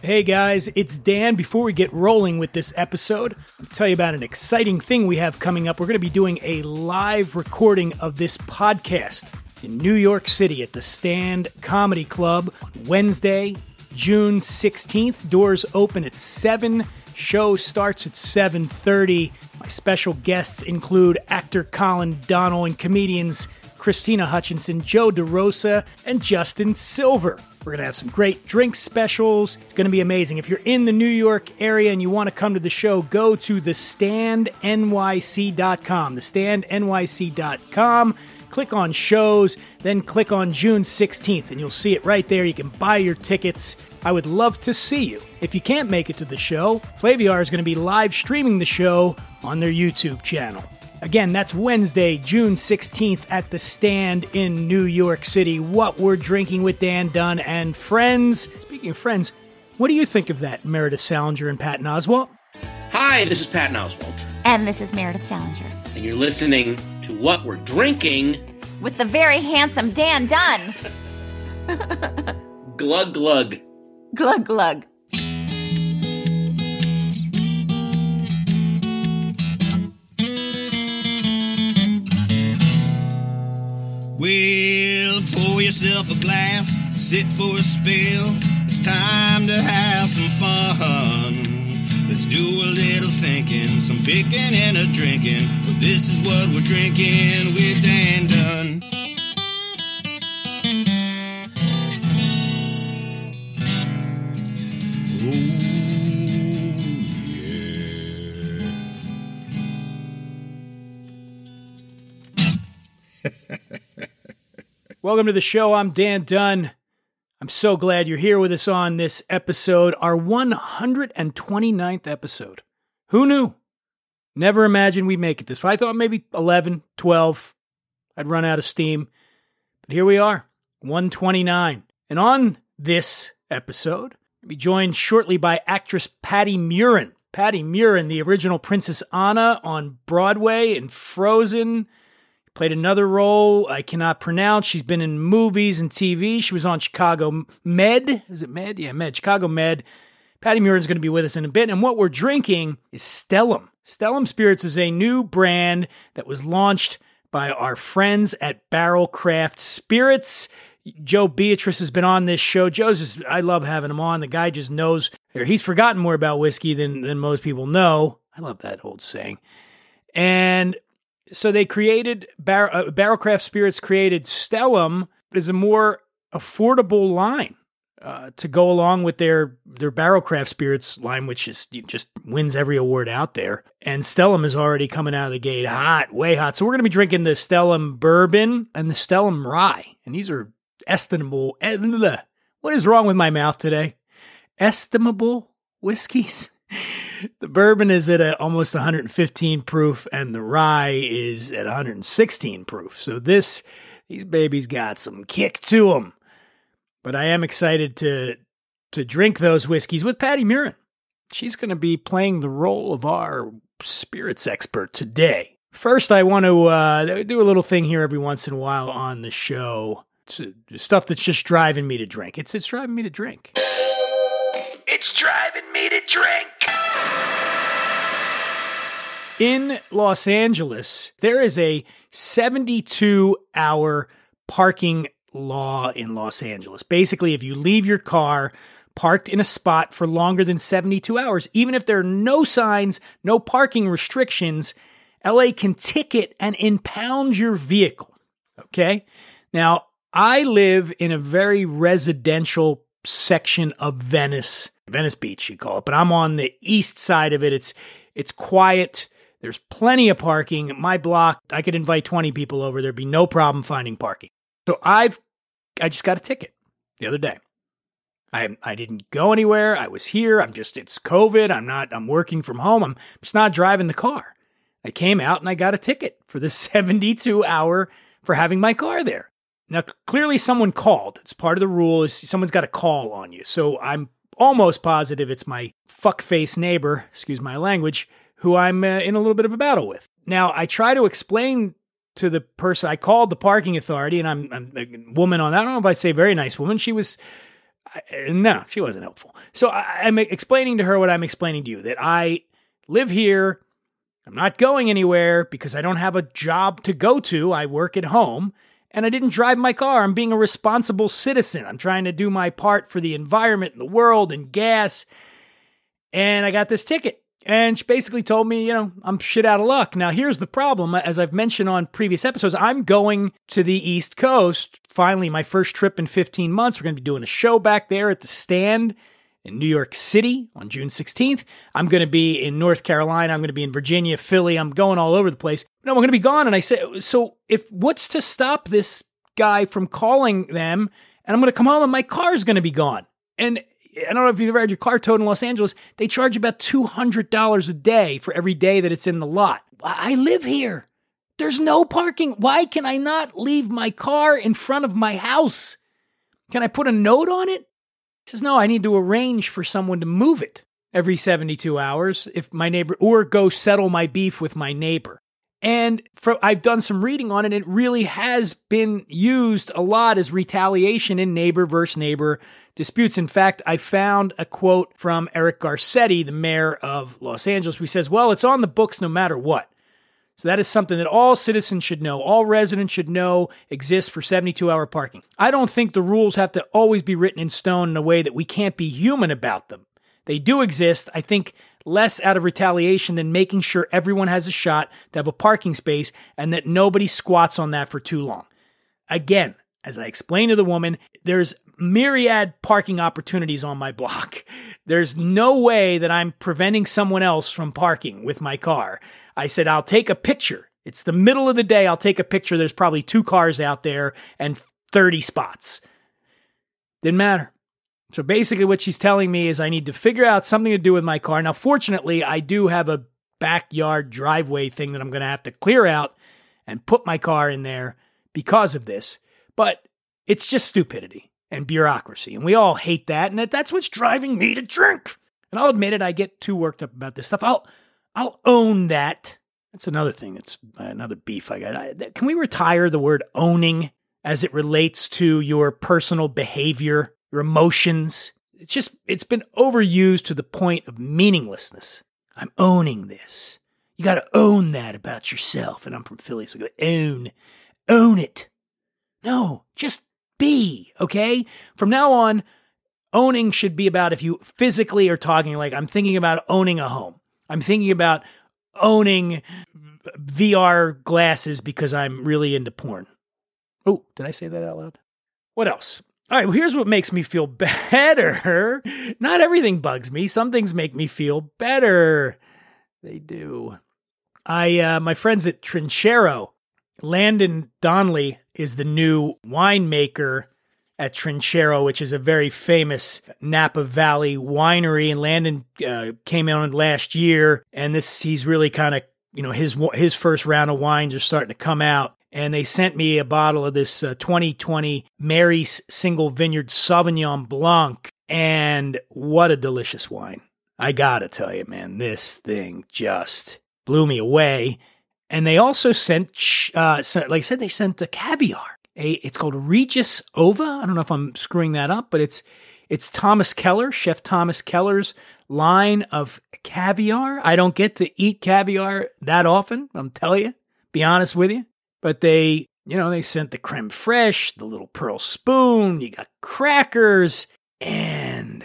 Hey guys, it's Dan. Before we get rolling with this episode, I'll tell you about an exciting thing we have coming up. We're going to be doing a live recording of this podcast in New York City at the Stand Comedy Club on Wednesday, June 16th. Doors open at 7. Show starts at 7:30. My special guests include actor Colin Donnell and comedians Christina Hutchinson, Joe DeRosa, and Justin Silver. We're going to have some great drink specials. It's going to be amazing. If you're in the New York area and you want to come to the show, go to thestandnyc.com. Thestandnyc.com. Click on shows, then click on June 16th, and you'll see it right there. You can buy your tickets. I would love to see you. If you can't make it to the show, Flaviar is going to be live streaming the show on their YouTube channel. Again, that's Wednesday, June 16th at the Stand in New York City. What we're drinking with Dan Dunn and friends. Speaking of friends, what do you think of that, Meredith Salinger and Patton Oswalt? Hi, this is Patton Oswalt. And this is Meredith Salinger. And you're listening to What We're Drinking with the very handsome Dan Dunn. Glug glug. Glug glug. Well, pour yourself a glass, sit for a spill. It's time to have some fun. Let's do a little thinking, some picking and a drinking. Well, this is what we're drinking with Dan Dunn. Welcome to the show. I'm Dan Dunn. I'm so glad you're here with us on this episode, our 129th episode. Who knew? Never imagined we'd make it this far. I thought maybe 11, 12, I'd run out of steam. But here we are, 129. And on this episode, I'll be joined shortly by actress Patti Murin. Patti Murin, the original Princess Anna on Broadway and Frozen. Played another role I cannot pronounce. She's been in movies and TV. She was on Chicago Med. Is it Med? Yeah, Med. Chicago Med. Patti Murin's going to be with us in a bit. And what we're drinking is Stellum. Stellum Spirits is a new brand that was launched by our friends at Barrel Craft Spirits. Joe Beatrice has been on this show. I love having him on. The guy just knows. He's forgotten more about whiskey than most people know. I love that old saying. And so they created, Barrel Craft Spirits created Stellum as a more affordable line to go along with their Barrel Craft Spirits line, which is just wins every award out there. And Stellum is already coming out of the gate hot, way hot. So we're going to be drinking the Stellum Bourbon and the Stellum Rye. And these are estimable. What is wrong with my mouth today? Estimable whiskeys. The bourbon is at almost 115 proof, and the rye is at 116 proof. So these babies got some kick to them. But I am excited to drink those whiskeys with Patti Murin. She's going to be playing the role of our spirits expert today. First, I want to do a little thing here every once in a while on the show. Stuff that's just driving me to drink. It's driving me to drink. It's driving me to drink. In Los Angeles, there is a 72-hour parking law in Los Angeles. Basically, if you leave your car parked in a spot for longer than 72 hours, even if there are no signs, no parking restrictions, LA can ticket and impound your vehicle. Okay? Now, I live in a very residential section of Venice Beach, you call it, but I'm on the east side of it. It's quiet. There's plenty of parking. My block, I could invite 20 people over. There'd be no problem finding parking. So I just got a ticket the other day. I didn't go anywhere. I was here. It's COVID. I'm working from home. I'm just not driving the car. I came out and I got a ticket for the 72 hour for having my car there. Now, clearly someone called. It's part of the rule is someone's got to call on you. So I'm almost positive it's my fuckface neighbor, excuse my language, who I'm in a little bit of a battle with. Now, I try to explain to the person, I called the parking authority, and I'm a woman on that. I don't know if I'd say very nice woman. She was No, she wasn't helpful. So I'm explaining to her what I'm explaining to you, that I live here. I'm not going anywhere because I don't have a job to go to. I work at home and I didn't drive my car. I'm being a responsible citizen. I'm trying to do my part for the environment and the world and gas. And I got this ticket. And she basically told me, I'm shit out of luck. Now, here's the problem. As I've mentioned on previous episodes, I'm going to the East Coast. Finally, my first trip in 15 months. We're going to be doing a show back there at the Stand in New York City on June 16th. I'm going to be in North Carolina. I'm going to be in Virginia, Philly. I'm going all over the place. No, I'm going to be gone. And I said, so what's to stop this guy from calling them? And I'm going to come home and my car's going to be gone. And I don't know if you've ever had your car towed in Los Angeles. They charge about $200 a day for every day that it's in the lot. I live here. There's no parking. Why can I not leave my car in front of my house? Can I put a note on it? She says, no, I need to arrange for someone to move it every 72 hours if my neighbor, or go settle my beef with my neighbor. And I've done some reading on it. It really has been used a lot as retaliation in neighbor versus neighbor disputes. In fact, I found a quote from Eric Garcetti, the mayor of Los Angeles, who says, well, it's on the books no matter what. So that is something that all citizens should know, all residents should know exists for 72-hour parking. I don't think the rules have to always be written in stone in a way that we can't be human about them. They do exist, I think, less out of retaliation than making sure everyone has a shot to have a parking space and that nobody squats on that for too long. Again, as I explained to the woman, there's myriad parking opportunities on my block. There's no way that I'm preventing someone else from parking with my car. I said, I'll take a picture. It's the middle of the day. I'll take a picture. There's probably 2 cars out there and 30 spots. Didn't matter. So basically what she's telling me is I need to figure out something to do with my car. Now, fortunately, I do have a backyard driveway thing that I'm going to have to clear out and put my car in there because of this. But it's just stupidity and bureaucracy. And we all hate that. And that's what's driving me to drink. And I'll admit it, I get too worked up about this stuff. I'll own that. That's another thing. It's another beef I got. Can we retire the word owning as it relates to your personal behavior, your emotions? It's been overused to the point of meaninglessness. I'm owning this. You got to own that about yourself. And I'm from Philly, so I go, own it. No, just be, okay? From now on, owning should be about if you physically are talking, like I'm thinking about owning a home. I'm thinking about owning VR glasses because I'm really into porn. Oh, did I say that out loud? What else? All right, well, here's what makes me feel better. Not everything bugs me. Some things make me feel better. They do. My friends at Trinchero, Landon Donnelly is the new winemaker at Trinchero, which is a very famous Napa Valley winery. And Landon came in last year, and he's really kind of, his first round of wines are starting to come out. And they sent me a bottle of this 2020 Mary's Single Vineyard Sauvignon Blanc. And what a delicious wine. I gotta tell you, man, this thing just blew me away. And they also sent, like I said, they sent a caviar. It's called Regis Ova. I don't know if I'm screwing that up, but it's Thomas Keller, Chef Thomas Keller's line of caviar. I don't get to eat caviar that often, I'm telling you, be honest with you. But they sent the creme fraiche, the little pearl spoon, you got crackers, and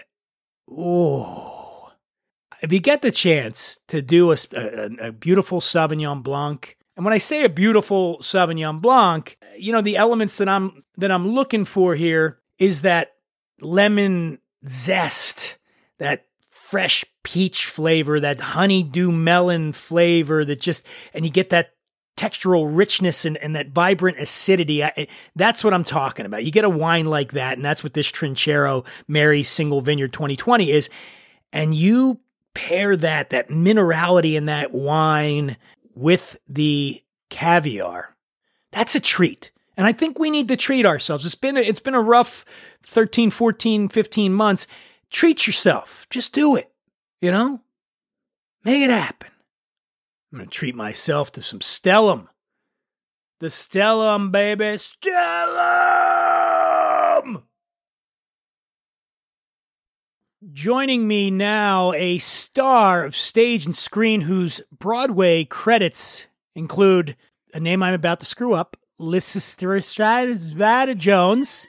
if you get the chance to do a beautiful Sauvignon Blanc, and when I say a beautiful Sauvignon Blanc, the elements that I'm looking for here is that lemon zest, that fresh peach flavor, that honeydew melon flavor and you get that textural richness and that vibrant acidity. That's what I'm talking about. You get a wine like that, and that's what this Trinchero Mary's Single Vineyard 2020 is. And you pair that minerality in that wine with the caviar. That's a treat. And I think we need to treat ourselves. It's been a rough 13, 14, 15 months. Treat yourself. Just do it. Make it happen. I'm going to treat myself to some Stellum. The Stellum, baby. Stellum! Joining me now, a star of stage and screen whose Broadway credits include a name I'm about to screw up, Lysistrata Jones.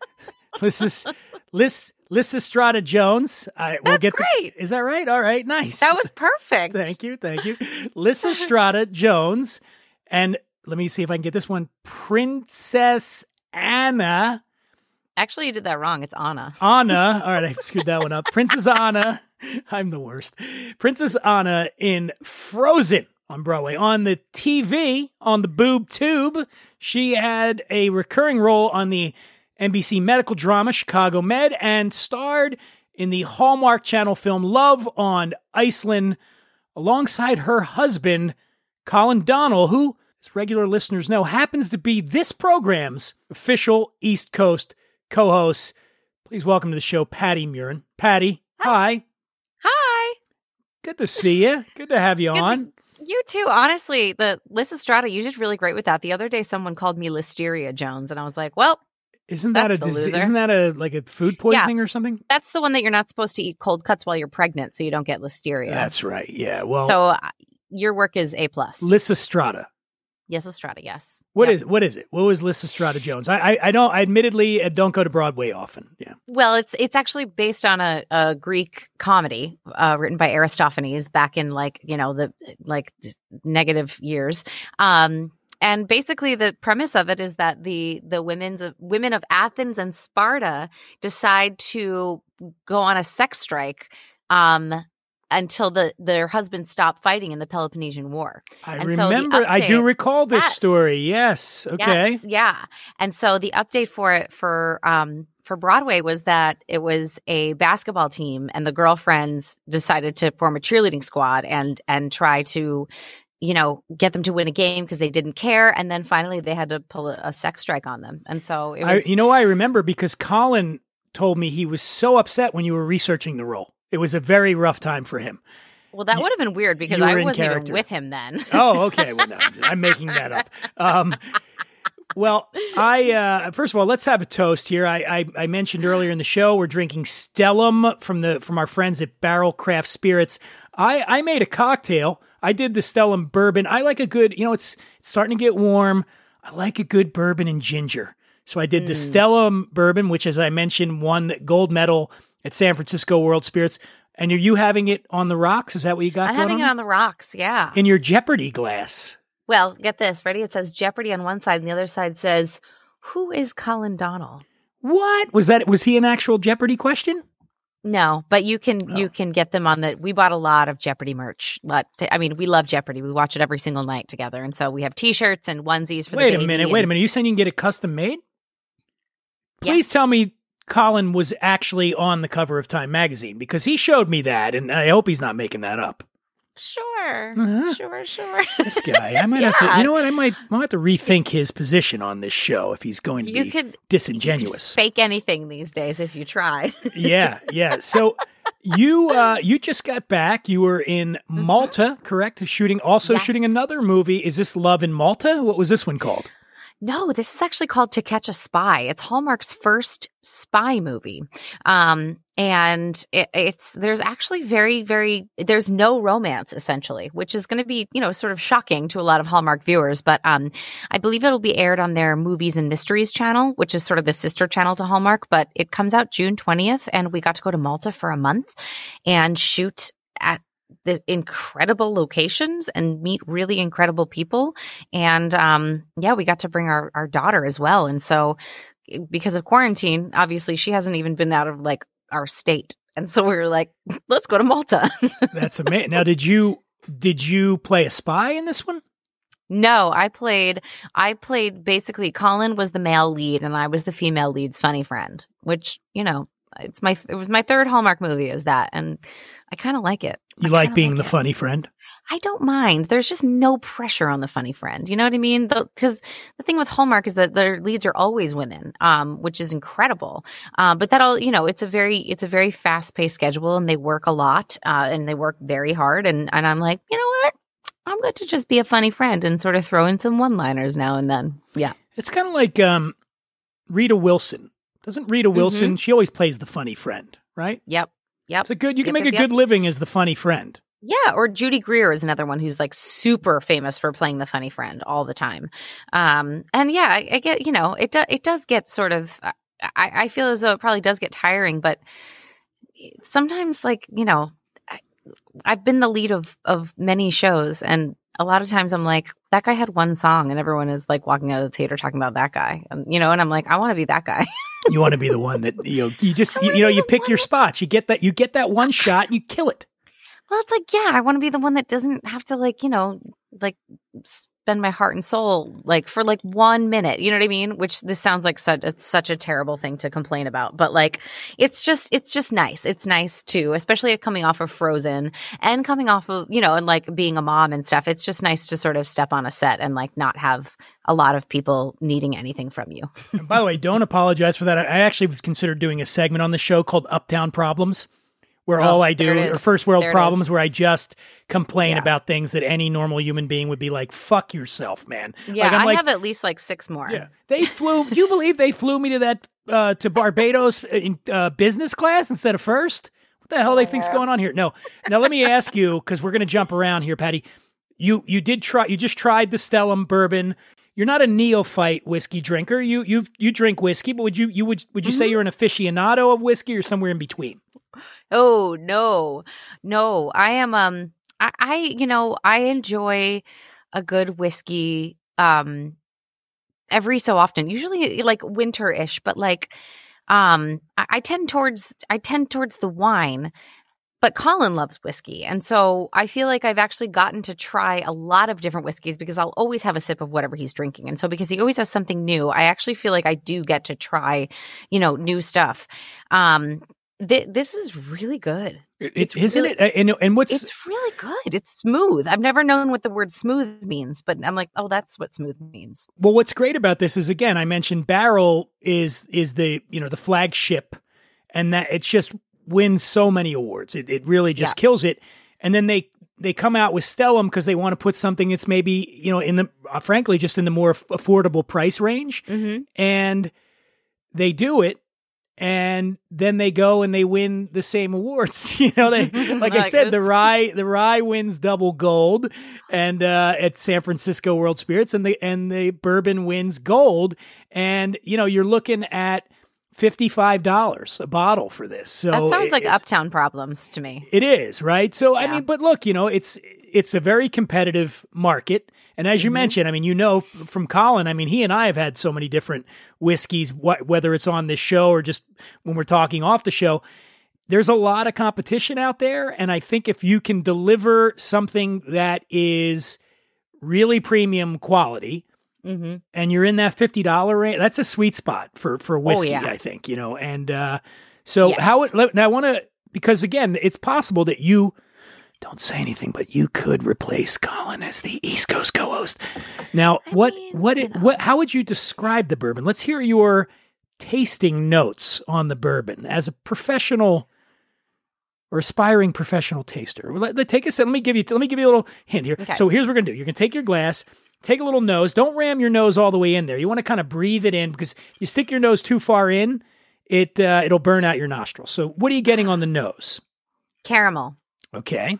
Lysistrata Jones. That's great. Is that right? All right, nice. That was perfect. Thank you. Lysistrata Jones. And let me see if I can get this one. Princess Anna. Actually, you did that wrong. It's Anna. Anna. All right, I screwed that one up. Princess Anna. I'm the worst. Princess Anna in Frozen on Broadway. On the TV, on the boob tube, she had a recurring role on the NBC medical drama Chicago Med and starred in the Hallmark Channel film Love on Iceland alongside her husband, Colin Donnell, who, as regular listeners know, happens to be this program's official East Coast co-host. Please welcome to the show, Patty Murin. Patty, hi. Hi. Good to see you. Good to have you on. You too. Honestly, the Lysistrata, you did really great with that. The other day, someone called me Listeria Jones, and I was like, well, Isn't that like a food poisoning or something? That's the one that you're not supposed to eat cold cuts while you're pregnant, so you don't get listeria. That's right. Yeah. Well, so your work is A+. Lysistrata. Yes, Lysistrata. Yes. What is it? What was Lysistrata Jones? I admittedly don't go to Broadway often. Yeah. Well, it's actually based on a Greek comedy written by Aristophanes back in the negative years. And basically, the premise of it is that the women of Athens and Sparta decide to go on a sex strike until their husbands stop fighting in the Peloponnesian War. I do recall this story. Yes. Okay. Yes, yeah. And so the update for it for Broadway was that it was a basketball team, and the girlfriends decided to form a cheerleading squad and try to, get them to win a game because they didn't care. And then finally they had to pull a sex strike on them. And so it was... I remember because Colin told me he was so upset when you were researching the role. It was a very rough time for him. Well, that would have been weird because I wasn't even with him then. Oh, okay. Well, no, I'm making that up. Well, first of all, let's have a toast here. I mentioned earlier in the show, we're drinking Stellum from our friends at Barrel Craft Spirits. I made a cocktail. I did the Stellum bourbon. I like a good, it's starting to get warm. I like a good bourbon and ginger. So I did the Stellum bourbon, which, as I mentioned, won the gold medal at San Francisco World Spirits. And are you having it on the rocks? Is that what you got going on? I'm having it on the rocks, yeah. In your Jeopardy glass. Well, get this. Ready? It says Jeopardy on one side, and the other side says, who is Colin Donnell? What? Was he an actual Jeopardy question? No, but you can get them on we bought a lot of Jeopardy merch. We love Jeopardy. We watch it every single night together. And so we have t-shirts and onesies for the baby. Wait a minute. You saying you can get it custom made? Please tell me Colin was actually on the cover of Time magazine, because he showed me that, and I hope he's not making that up. Sure. Sure. This guy, I might have to, I might have to rethink his position on this show if he's going to be disingenuous. You could fake anything these days if you try. Yeah. So you just got back. You were in Malta, correct? Shooting another movie. Is this Love in Malta? What was this one called? No, this is actually called To Catch a Spy. It's Hallmark's first spy movie. And there's actually there's no romance, essentially, which is going to be, sort of shocking to a lot of Hallmark viewers. But I believe it'll be aired on their Movies and Mysteries channel, which is sort of the sister channel to Hallmark. But it comes out June 20th, and we got to go to Malta for a month and shoot at the incredible locations and meet really incredible people. And we got to bring our daughter as well. And so because of quarantine, obviously she hasn't even been out of our state. And so we were like, let's go to Malta. That's amazing. Now, did you play a spy in this one? No, I played basically Colin was the male lead and I was the female lead's funny friend, which, it was my third Hallmark movie is that. And I kind of like it. You like being the funny friend? I don't mind. There's just no pressure on the funny friend. You know what I mean? Because the thing with Hallmark is that their leads are always women, which is incredible. But it's a very fast paced schedule, and they work a lot, and they work very hard. And I'm like, you know what? I'm going to just be a funny friend and sort of throw in some one-liners now and then. Yeah. It's kind of like Rita Wilson. Doesn't Rita Wilson, she always plays the funny friend, right? Yep. Yep. It's a good. You can Yep, make yep, a good living as the funny friend. Yeah, or Judy Greer is another one who's like super famous for playing the funny friend all the time. And yeah, I get, it does get sort of, I feel as though it probably does get tiring, but sometimes like, I've been the lead of many shows, and a lot of times I'm like, that guy had one song and everyone is like walking out of the theater talking about that guy, and I'm like, I want to be that guy. You want to be the one that, you just, you pick your spots, you get that one shot, you kill it. Well, it's like, yeah, I want to be the one that doesn't have to spend my heart and soul for 1 minute. You know what I mean? Which this sounds like such a terrible thing to complain about, but it's just nice. It's nice too, especially coming off of Frozen and coming off of and being a mom and stuff. It's just nice to sort of step on a set and not have a lot of people needing anything from you. And by the way, don't apologize for that. I actually considered doing a segment on the show called Uptown Problems, where all I do are first world problems, where I just complain about things that any normal human being would be like, fuck yourself, man. Yeah, I have at least 6 more. Yeah. They flew, you believe they flew me to that, to Barbados in business class instead of first? What the hell they think's going on here? No. Now let me ask you, because we're going to jump around here, Patty. You just tried the Stellum bourbon. You're not a neophyte whiskey drinker. You drink whiskey, but would you say you're an aficionado of whiskey or somewhere in between? Oh, no. I am, I enjoy a good whiskey, every so often, usually winter-ish, but I tend towards the wine, but Colin loves whiskey. And so I feel like I've actually gotten to try a lot of different whiskeys because I'll always have a sip of whatever he's drinking. And so because he always has something new, I actually feel like I do get to try, new stuff. This is really good. Isn't it? And what's it's really good. It's smooth. I've never known what the word smooth means, but I'm like, oh, that's what smooth means. Well, what's great about this is, again, I mentioned Barrel is the the flagship, and that it's just wins so many awards. It really just kills it. And then they come out with Stellum because they want to put something that's maybe in the frankly just in the more affordable price range, and they do it. And then they go and they win the same awards. They like I said, the rye wins double gold, and at San Francisco World Spirits, and the bourbon wins gold. And you're looking at $55 a bottle for this. So that sounds like Uptown Problems to me. It is, right? So I mean, but look, it's a very competitive market. And as you mentioned, I mean, from Colin, I mean, he and I have had so many different whiskeys, whether it's on this show or just when we're talking off the show. There's a lot of competition out there. And I think if you can deliver something that is really premium quality, and you're in that $50 range, that's a sweet spot for whiskey, I think, And so now I want to, because again, it's possible that you don't say anything, but you could replace Colin as the East Coast co-host. Now, how would you describe the bourbon? Let's hear your tasting notes on the bourbon as a professional or aspiring professional taster. Take a sip. Let me give you a little hint here. Okay. So here's what we're going to do. You're going to take your glass, take a little nose. Don't ram your nose all the way in there. You want to kind of breathe it in, because you stick your nose too far in, it'll burn out your nostrils. So what are you getting on the nose? Caramel. Okay.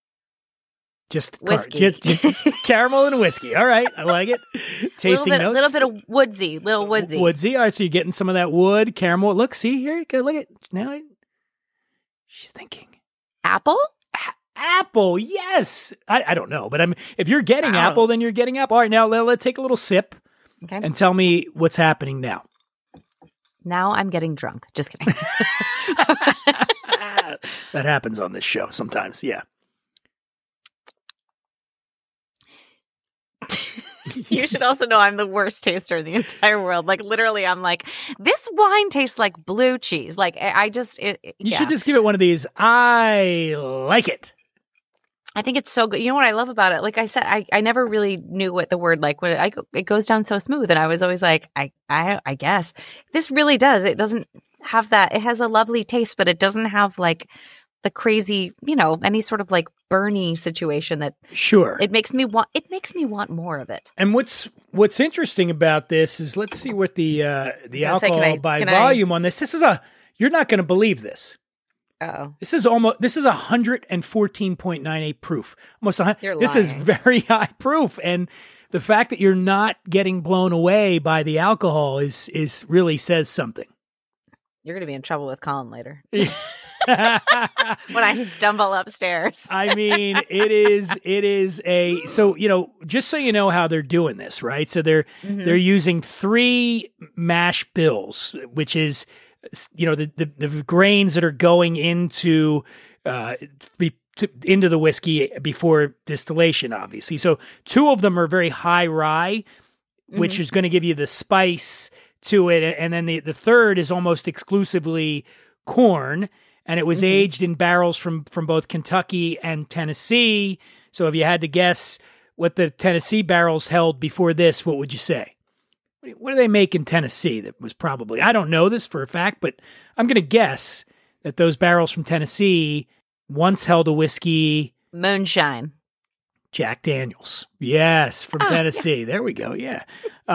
Just whiskey. Caramel and whiskey. All right. I like it. Tasting notes. A little bit of woodsy. Woodsy. All right. So you're getting some of that wood, caramel. Look, see here. Look at now. She's thinking. Apple? Apple. Yes. I don't know. But if you're getting apple, then you're getting apple. All right. Now let's take a little sip and tell me what's happening now. Now I'm getting drunk. Just kidding. That happens on this show sometimes. Yeah. You should also know I'm the worst taster in the entire world. Literally, I'm like, this wine tastes like blue cheese. You should just give it one of these. I like it. I think it's so good. You know what I love about it? Like I said, I never really knew what the word it goes down so smooth, and I was always like, I guess this really does. It doesn't have that. It has a lovely taste, but it doesn't have the crazy, any sort of Bernie situation that it makes me want more of it. And what's interesting about this is, let's see what the alcohol by volume on this. This is you're not going to believe this. Oh, This is 114.98 proof. Almost You're this is lying. very high proof, and the fact that you're not getting blown away by the alcohol is really says something. you're going to be in trouble with Colin later when I stumble upstairs. I mean, it is so, just so you know how they're doing this, right? So they're using 3 mash bills, which is, the grains that are going into the whiskey before distillation, obviously. So 2 of them are very high rye, which is going to give you the spice to it. And then the third is almost exclusively corn. And it was aged in barrels from both Kentucky and Tennessee. So if you had to guess what the Tennessee barrels held before this, what would you say? What do they make in Tennessee that was probably, I don't know this for a fact, but I'm going to guess that those barrels from Tennessee once held a whiskey. Moonshine. Jack Daniels. Yes, from Tennessee. Yeah. There we go. Yeah.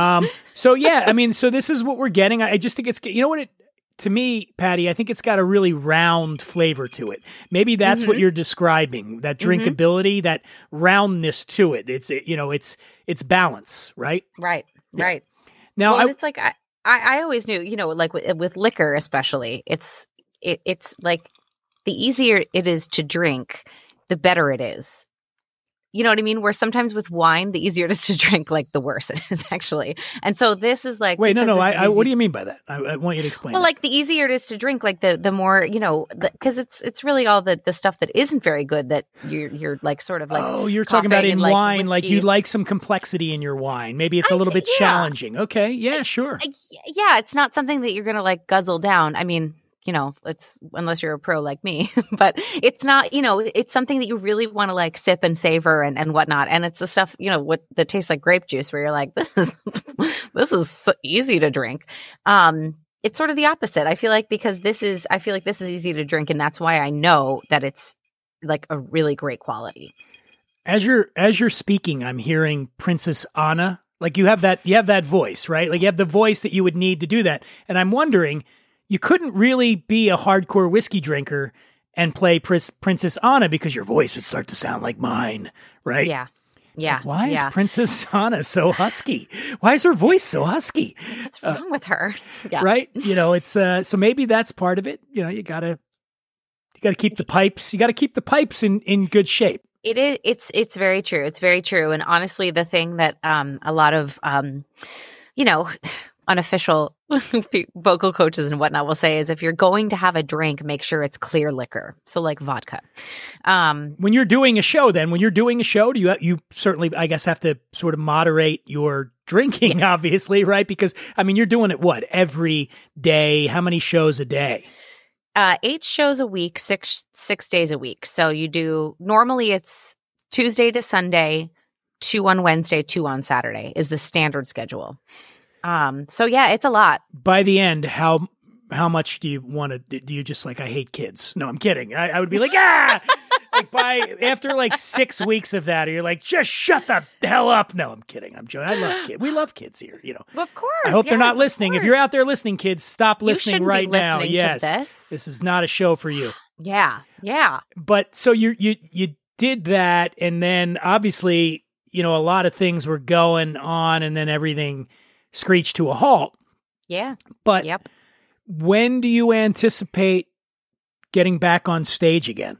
So this is what we're getting. I just think it's, to me, Patty, I think it's got a really round flavor to it. Maybe that's what you're describing, that drinkability, that roundness to it. It's balance, right? Right. Yeah. Right. Now, it's like I always knew, like with liquor especially, it's like the easier it is to drink, the better it is. You know what I mean? Where sometimes with wine, the easier it is to drink, like the worse it is actually. And so this is like, wait, no. What do you mean by that? I want you to explain. Well, that. like the easier it is to drink, like the more, because it's really all the stuff that isn't very good that you're like sort of like. Oh, you're talking about in and, wine, like whiskey. you'd like some complexity in your wine. Maybe it's a little bit challenging. Okay, yeah, sure. Yeah, it's not something that you're gonna like guzzle down. I mean, it's unless you're a pro like me, but it's not, it's something that you really want to like sip and savor and whatnot. And it's the stuff, that tastes like grape juice where you're like, this is so easy to drink. It's sort of the opposite. I feel like this is easy to drink. And that's why I know that it's like a really great quality. As you're speaking, I'm hearing Princess Anna. Like you have that voice, right? Like you have the voice that you would need to do that. And I'm wondering, you couldn't really be a hardcore whiskey drinker and play Princess Anna because your voice would start to sound like mine, right? Yeah. Yeah. Like, why is Princess Anna so husky? Why is her voice so husky? What's wrong with her? Yeah. Right? It's so maybe that's part of it. You gotta keep the pipes. You gotta keep the pipes in good shape. It is. It's very true. It's very true. And honestly, the thing that a lot of unofficial vocal coaches and whatnot will say is if you're going to have a drink, make sure it's clear liquor. So like vodka. When you're doing a show, do you certainly, I guess, have to sort of moderate your drinking, obviously, right? Because, I mean, you're doing it, every day? How many shows a day? 8 shows a week, 6 days a week. So you do, normally it's Tuesday to Sunday, 2 on Wednesday, 2 on Saturday is the standard schedule. So yeah, it's a lot. By the end, how much do you want to, do you just like, I hate kids? No, I'm kidding. I would be like, like after like 6 weeks of that, you're like, just shut the hell up. No, I'm kidding. I'm joking. I love kids. We love kids here, Well, of course. I hope they're not listening. If you're out there listening, kids, stop listening right now. Yes. This is not a show for you. Yeah. Yeah. But so you did that. And then obviously, a lot of things were going on and then everything screeched to a halt. Yeah. But when do you anticipate getting back on stage again?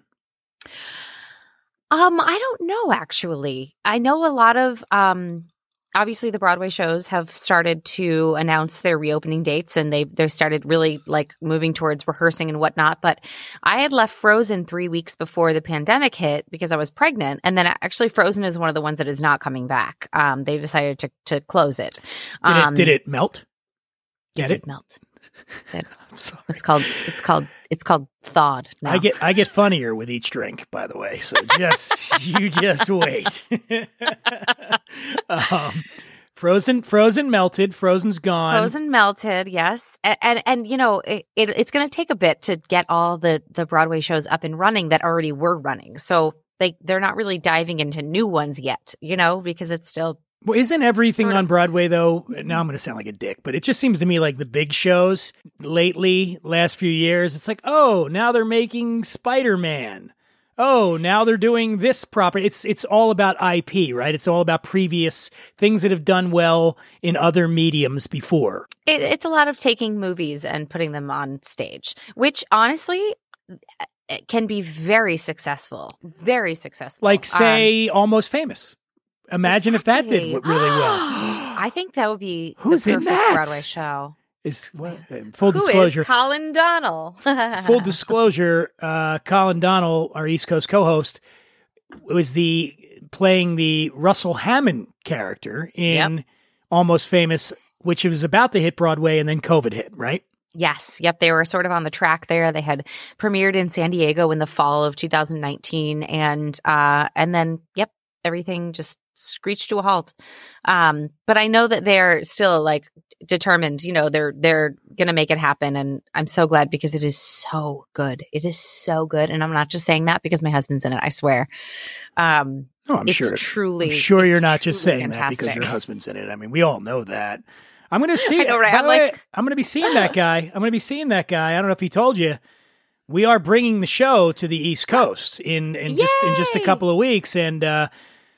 I don't know, actually. I know a lot of, obviously the Broadway shows have started to announce their reopening dates and they started really like moving towards rehearsing and whatnot. But I had left Frozen 3 weeks before the pandemic hit because I was pregnant. And then actually Frozen is one of the ones that is not coming back. They decided to close it. Did it melt? It did melt. I'm sorry. It's called thawed now. I get funnier with each drink, by the way. So you just wait. Frozen melted. Frozen's gone. Frozen melted, yes. And it's going to take a bit to get all the Broadway shows up and running that already were running. So they're not really diving into new ones yet, because it's still Well, isn't everything on Broadway, though? Now I'm going to sound like a dick, but it just seems to me like the big shows lately, last few years, it's like, oh, now they're making Spider-Man. Oh, now they're doing this property. It's all about IP, right? It's all about previous things that have done well in other mediums before. It's a lot of taking movies and putting them on stage, which honestly it can be very successful. Very successful. Like, say, Almost Famous. Imagine if that did really well. I think that would be Who's the in perfect that? Broadway show. Full disclosure. Who is Colin Donnell? Full disclosure, Colin Donnell, our East Coast co-host, was playing the Russell Hammond character in Almost Famous, which was about to hit Broadway, and then COVID hit, right? Yes. Yep. They were sort of on the track there. They had premiered in San Diego in the fall of 2019, and then everything just screeched to a halt. But I know that they're still like determined, they're going to make it happen. And I'm so glad because it is so good. It is so good. And I'm not just saying that because my husband's in it, I swear. I'm it's sure. Truly, I'm sure you're not just saying fantastic. that because your husband's in it. I mean, we all know that. I'm going to see I know, right? By the way, I'm going to be seeing that guy. I don't know if he told you. We are bringing the show to the East Coast in just a couple of weeks. And,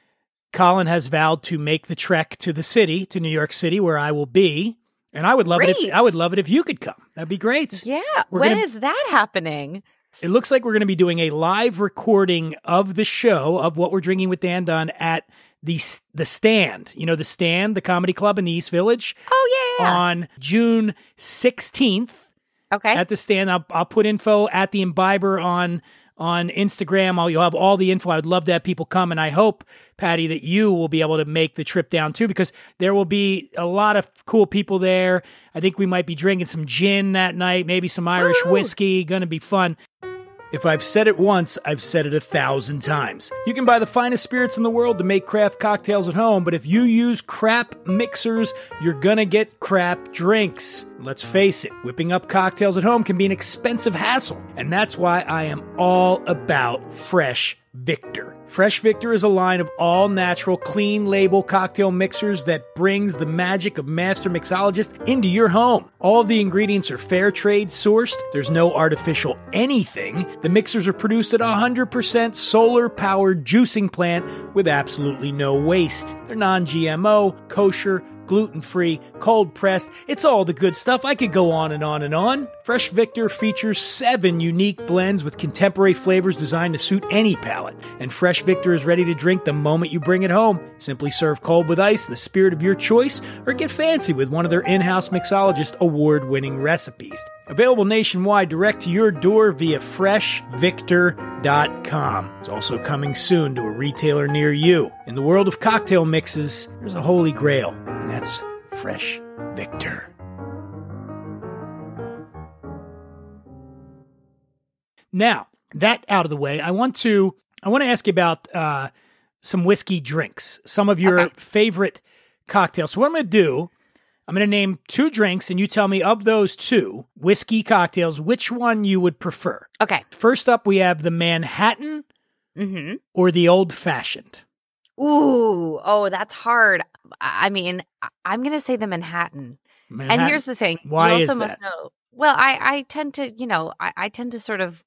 Colin has vowed to make the trek to the city, to New York City, where I will be, and I would love it if you could come. That'd be great. Yeah, when is that happening? It looks like we're going to be doing a live recording of the show of What We're Drinking with Dan Dunn at the Stand. You know, the Stand, the comedy club in the East Village. Oh yeah. On June 16th. Okay. At the Stand, I'll put info at the Imbiber on Instagram. You'll have all the info. I would love to have people come, and I hope, Patty, that you will be able to make the trip down too, because there will be a lot of cool people there. I think we might be drinking some gin that night, maybe some Irish whiskey. Going to be fun. If I've said it once, I've said it 1,000 times. You can buy the finest spirits in the world to make craft cocktails at home, but if you use crap mixers, you're gonna get crap drinks. Let's face it, whipping up cocktails at home can be an expensive hassle, and that's why I am all about Fresh Victor. Fresh Victor is a line of all-natural, clean-label cocktail mixers that brings the magic of master mixologists into your home. All of the ingredients are fair trade sourced. There's no artificial anything. The mixers are produced at 100% solar-powered juicing plant with absolutely no waste. They're non-GMO, kosher, gluten-free, cold-pressed. It's all the good stuff. I could go on and on and on. Fresh Victor features 7 unique blends with contemporary flavors designed to suit any palate. And Fresh Victor is ready to drink the moment you bring it home. Simply serve cold with ice in the spirit of your choice, or get fancy with one of their in-house mixologist award-winning recipes. Available nationwide direct to your door via freshvictor.com. It's also coming soon to a retailer near you. In the world of cocktail mixes, there's a holy grail, and that's Fresh Victor. Now, that out of the way, I want to ask you about some whiskey drinks, some of your favorite cocktails. So what I'm going to do, I'm going to name 2 drinks, and you tell me of those 2 whiskey cocktails, which one you would prefer. Okay. First up, we have the Manhattan or the Old Fashioned. Ooh, that's hard. I mean, I'm going to say the Manhattan. And here's the thing. Why you also is that? must know. Well, I tend to, I tend to sort of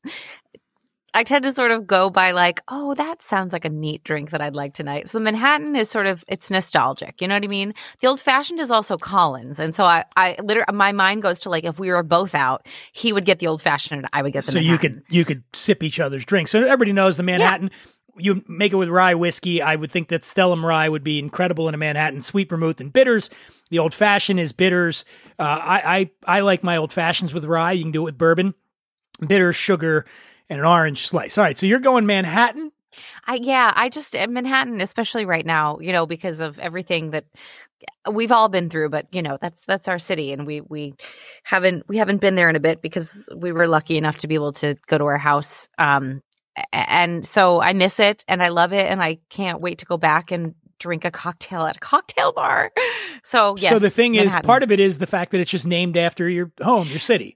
go by like, oh, that sounds like a neat drink that I'd like tonight. So the Manhattan is sort of, it's nostalgic. You know what I mean? The Old Fashioned is also Collins. And so I literally, my mind goes to like, if we were both out, he would get the Old Fashioned and I would get the Manhattan. So you could sip each other's drinks. So everybody knows the Manhattan. Yeah. You make it with rye whiskey. I would think that Stellum rye would be incredible in a Manhattan. Sweet vermouth and bitters. The Old Fashioned is bitters. I like my Old Fashions with rye. You can do it with bourbon, bitter, sugar, and an orange slice. All right, so you're going Manhattan? I just Manhattan, especially right now, because of everything that we've all been through. But that's our city, and we haven't been there in a bit because we were lucky enough to be able to go to our house. And so I miss it, and I love it, and I can't wait to go back and drink a cocktail at a cocktail bar. So yes. So the thing Manhattan. is, part of it is the fact that it's just named after your home, your city.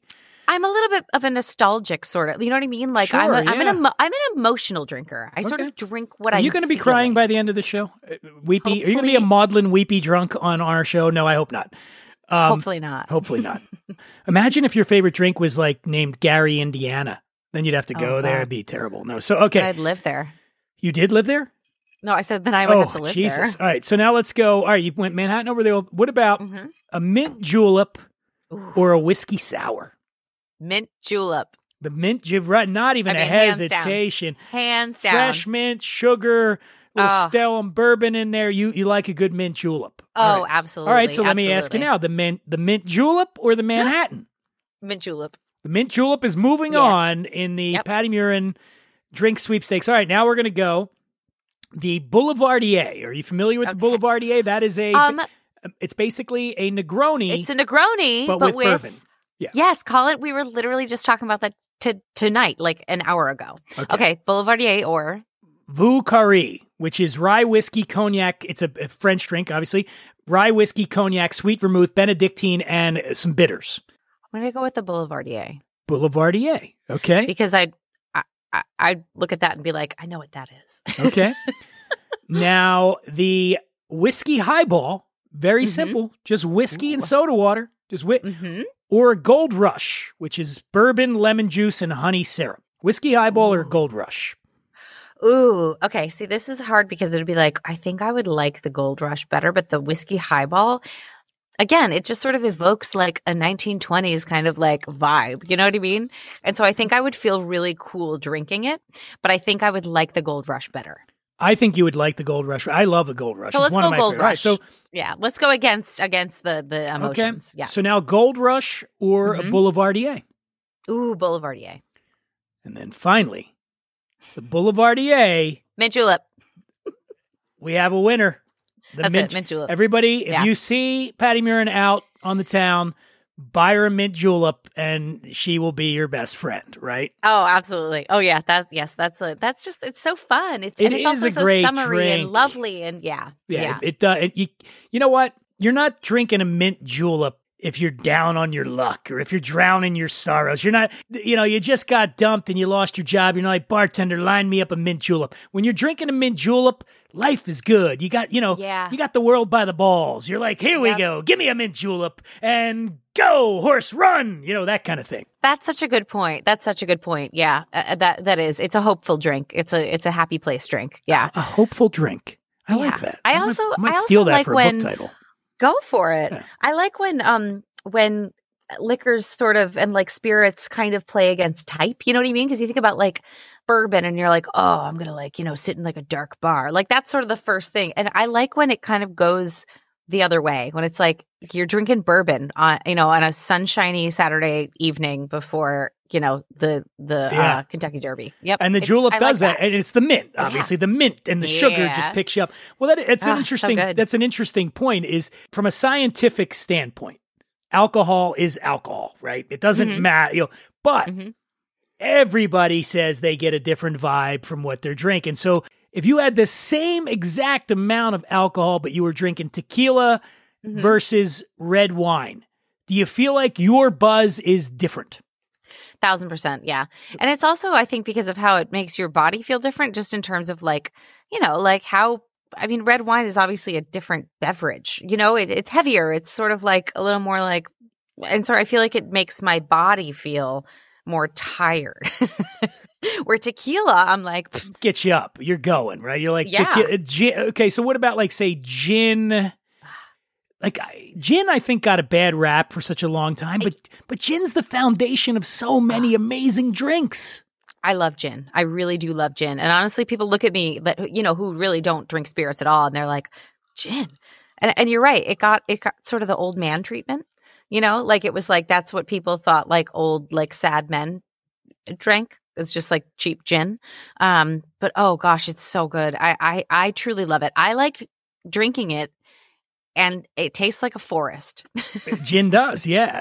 I'm a little bit of a nostalgic sort of, you know what I mean? Like Sure, I'm yeah. an emotional drinker. I sort Okay. of drink what Are I you going to be crying by the end of the show? Weepy? Are you going to be a Hopefully- maudlin weepy drunk on our show? No, I hope not. Hopefully not. Hopefully not. Imagine if your favorite drink was like named Gary, Indiana. Then you'd have to go there. God. It'd be terrible. No. So, okay. I'd live there. You did live there? No, I said then I would have to live Jesus. there. All right. So now let's go. All right. You went Manhattan over there. What about Mhm. a mint julep or a whiskey sour? Mint julep. The mint julep, not even I a mean, hands down. hesitation. Hands down. Fresh mint, sugar, little Oh. Stellum bourbon in there. You like a good mint julep. Oh, All right. absolutely. All right, so let me ask you absolutely. now: the mint julep or the Manhattan? Mint julep. The mint julep is moving Yeah. on in the Yep. Patty Murin drink sweepstakes. All right, now we're going to go the Boulevardier. Are you familiar with the Okay. Boulevardier? That is it's basically a Negroni, It's a Negroni, but with bourbon. Yeah. Yes, call it. We were literally just talking about that tonight, like an hour ago. Okay, Boulevardier or Vieux Carré, which is rye whiskey, cognac. It's a French drink, obviously. Rye whiskey, cognac, sweet vermouth, Benedictine, and some bitters. I'm gonna go with the Boulevardier Boulevardier. Okay. because I'd look at that and be like, I know what that is. Okay. Now, the whiskey highball, very Mhm. simple. Just whiskey and Ooh. soda water. Just Mm-hmm. or a Gold Rush, which is bourbon, lemon juice, and honey syrup. Whiskey highball or Gold Rush? Ooh, okay. See, this is hard because it'd be like, I think I would like the Gold Rush better, but the whiskey highball, again, it just sort of evokes like a 1920s kind of like vibe. You know what I mean? And so I think I would feel really cool drinking it, but I think I would like the Gold Rush better. I think you would like the Gold Rush. I love a Gold Rush. So It's let's one go of my Gold favorite. All right, Rush. so Yeah, let's go against the emotions. okay. Yeah. So now Gold Rush or a Mhm. Boulevardier. Ooh, Boulevardier. And then finally, the Boulevardier, Mint julep. we have a winner. The That's it, mint julep. Everybody, if Yeah. you see Patty Murin out on the town, buy her a mint julep and she will be your best friend, right? Oh, absolutely. Oh, yeah. That's just, it's so fun. It's It and it's is also a so great summery drink. and lovely and yeah. It does. You know what? You're not drinking a mint julep if you're down on your luck or if you're drowning your sorrows. You're not, you just got dumped and you lost your job. You're not like, bartender, line me up a mint julep. When you're drinking a mint julep, life is good. You got, Yeah. you got the world by the balls. You're like, here we Yep. go. Give me a mint julep and go, horse, run. That kind of thing. That's such a good point. Yeah. That is. It's a hopeful drink. It's a happy place drink. Yeah. A hopeful drink. I Yeah. like that. I might also steal that like for a when- book title. Go for it. Yeah. I like when liquors sort of and like spirits kind of play against type. You know what I mean? Because you think about like bourbon and you're like, oh, I'm going to like, sit in like a dark bar. Like that's sort of the first thing. And I like when it kind of goes the other way, when it's like you're drinking bourbon on, on a sunshiny Saturday evening before, the Yeah. Kentucky Derby. Yep. And the julep does that. And it's the mint, obviously. The mint and the sugar just Yeah. picks you up. Well, it's an Ah, so interesting good. that's an interesting point is from a scientific standpoint, alcohol is alcohol, right? It doesn't Mhm. matter, but Mhm. everybody says they get a different vibe from what they're drinking. So if you had the same exact amount of alcohol, but you were drinking tequila Mhm. versus red wine, do you feel like your buzz is different? 1,000%. Yeah. And it's also, I think, because of how it makes your body feel different, just in terms of like, like how, red wine is obviously a different beverage. It's heavier. It's sort of like a little more like, and so I feel like it makes my body feel more tired. Where tequila, I'm like, Get you up. You're going, right? You're like, Yeah. okay, so what about like, say, gin? Like gin, I think got a bad rap for such a long time, but gin's the foundation of so many amazing drinks. I love gin. I really do love gin. And honestly, people look at me that who really don't drink spirits at all, and they're like, gin. And you're right. It got sort of the old man treatment. Like it was like that's what people thought like old like sad men drank. It's just like cheap gin. But oh gosh, it's so good. I truly love it. I like drinking it. And it tastes like a forest. Gin does, yeah.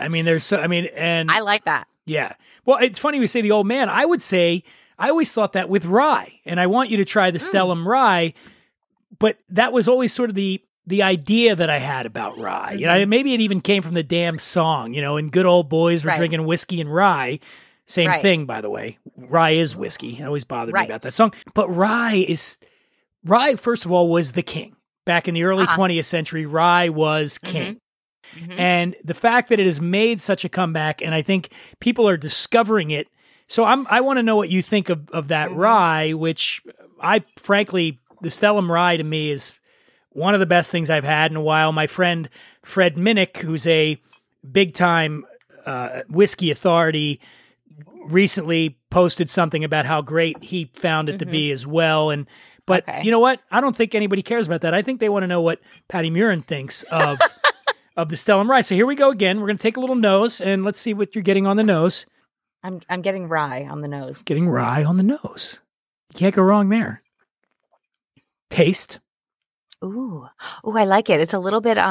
And I like that. yeah. Well, it's funny we say the old man. I would say I always thought that with rye, and I want you to try the Stellum rye. But that was always sort of the the idea that I had about rye. You know, maybe it even came from the damn song, you know, and good old boys were drinking whiskey and rye. Same thing, by the way. Rye is whiskey. It always bothered me about that song. But rye, first of all, was the king. Back in the early 20th century, rye was king. And the fact that it has made such a comeback, and I think people are discovering it. So I want to know what you think of that rye, which frankly, the Stellum Rye to me is one of the best things I've had in a while. My friend Fred Minnick, who's a big-time whiskey authority, recently posted something about how great he found it to be as well. But you know what? I don't think anybody cares about that. I think they want to know what Patty Murin thinks of of the Stellum Rye. So here we go again. We're going to take a little nose, and let's see what you're getting on the nose. I'm getting rye on the nose. Getting rye on the nose. You can't go wrong there. Taste. Ooh, I like it. It's a little bit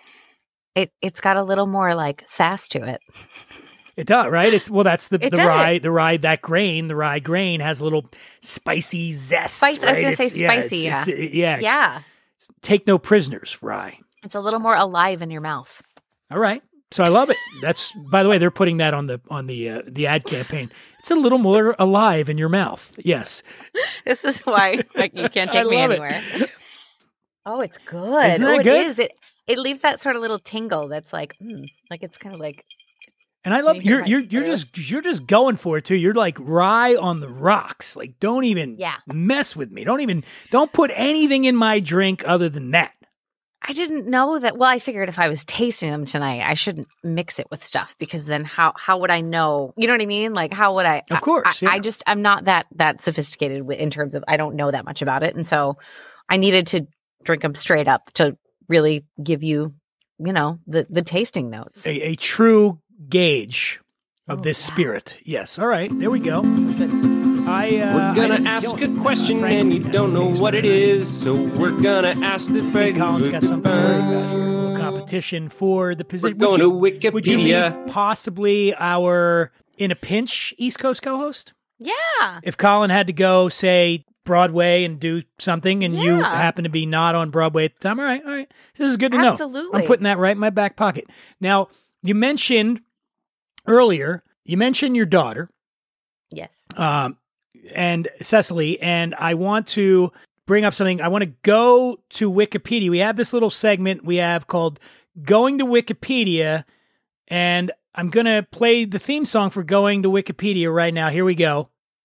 it's got a little more like sass to it. It does, right? That's the rye, that grain, the rye grain has a little spicy zest. Spice, right? I was going to say spicy, yeah. Take no prisoners, rye. It's a little more alive in your mouth. All right. So I love it. That's, by the way, they're putting that on the ad campaign. It's a little more alive in your mouth. Yes. This is why you can't take me anywhere. Oh, it's good. Isn't that good? It is. It leaves that sort of little tingle that's like it's kind of like. And I love you're just going for it too. You're like rye on the rocks. Like don't even mess with me. Don't put anything in my drink other than that. I didn't know that. Well, I figured if I was tasting them tonight, I shouldn't mix it with stuff because then how would I know? You know what I mean? Like how would I? Of course, I'm not that sophisticated in terms of I don't know that much about it, and so I needed to drink them straight up to really give you, the tasting notes. A true gauge of this spirit. Yes. All right. There we go. We're gonna ask a question and you don't know what it is, so we're gonna ask the Hey, Colin's got something to worry about here. A little competition for the position. We're going to Wikipedia. Would you be possibly our in a pinch East Coast co-host? Yeah. If Colin had to go, say, Broadway and do something, and you happen to be not on Broadway at the time, all right. This is good to know. Absolutely. I'm putting that right in my back pocket. Now, you mentioned earlier, your daughter. Yes. And Cecily, and I want to bring up something. I want to go to Wikipedia. We have this little segment we have called Going to Wikipedia, and I'm going to play the theme song for Going to Wikipedia right now. Here we go.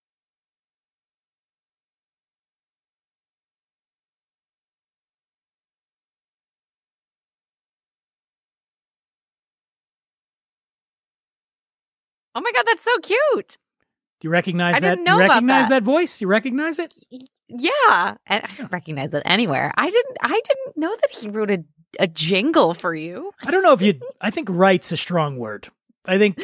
Oh my God, that's so cute. Do you recognize that? Didn't know you recognize about that voice? You recognize it? Yeah. And I recognize it anywhere. I didn't know that he wrote a jingle for you. I don't know if I think write's a strong word. I think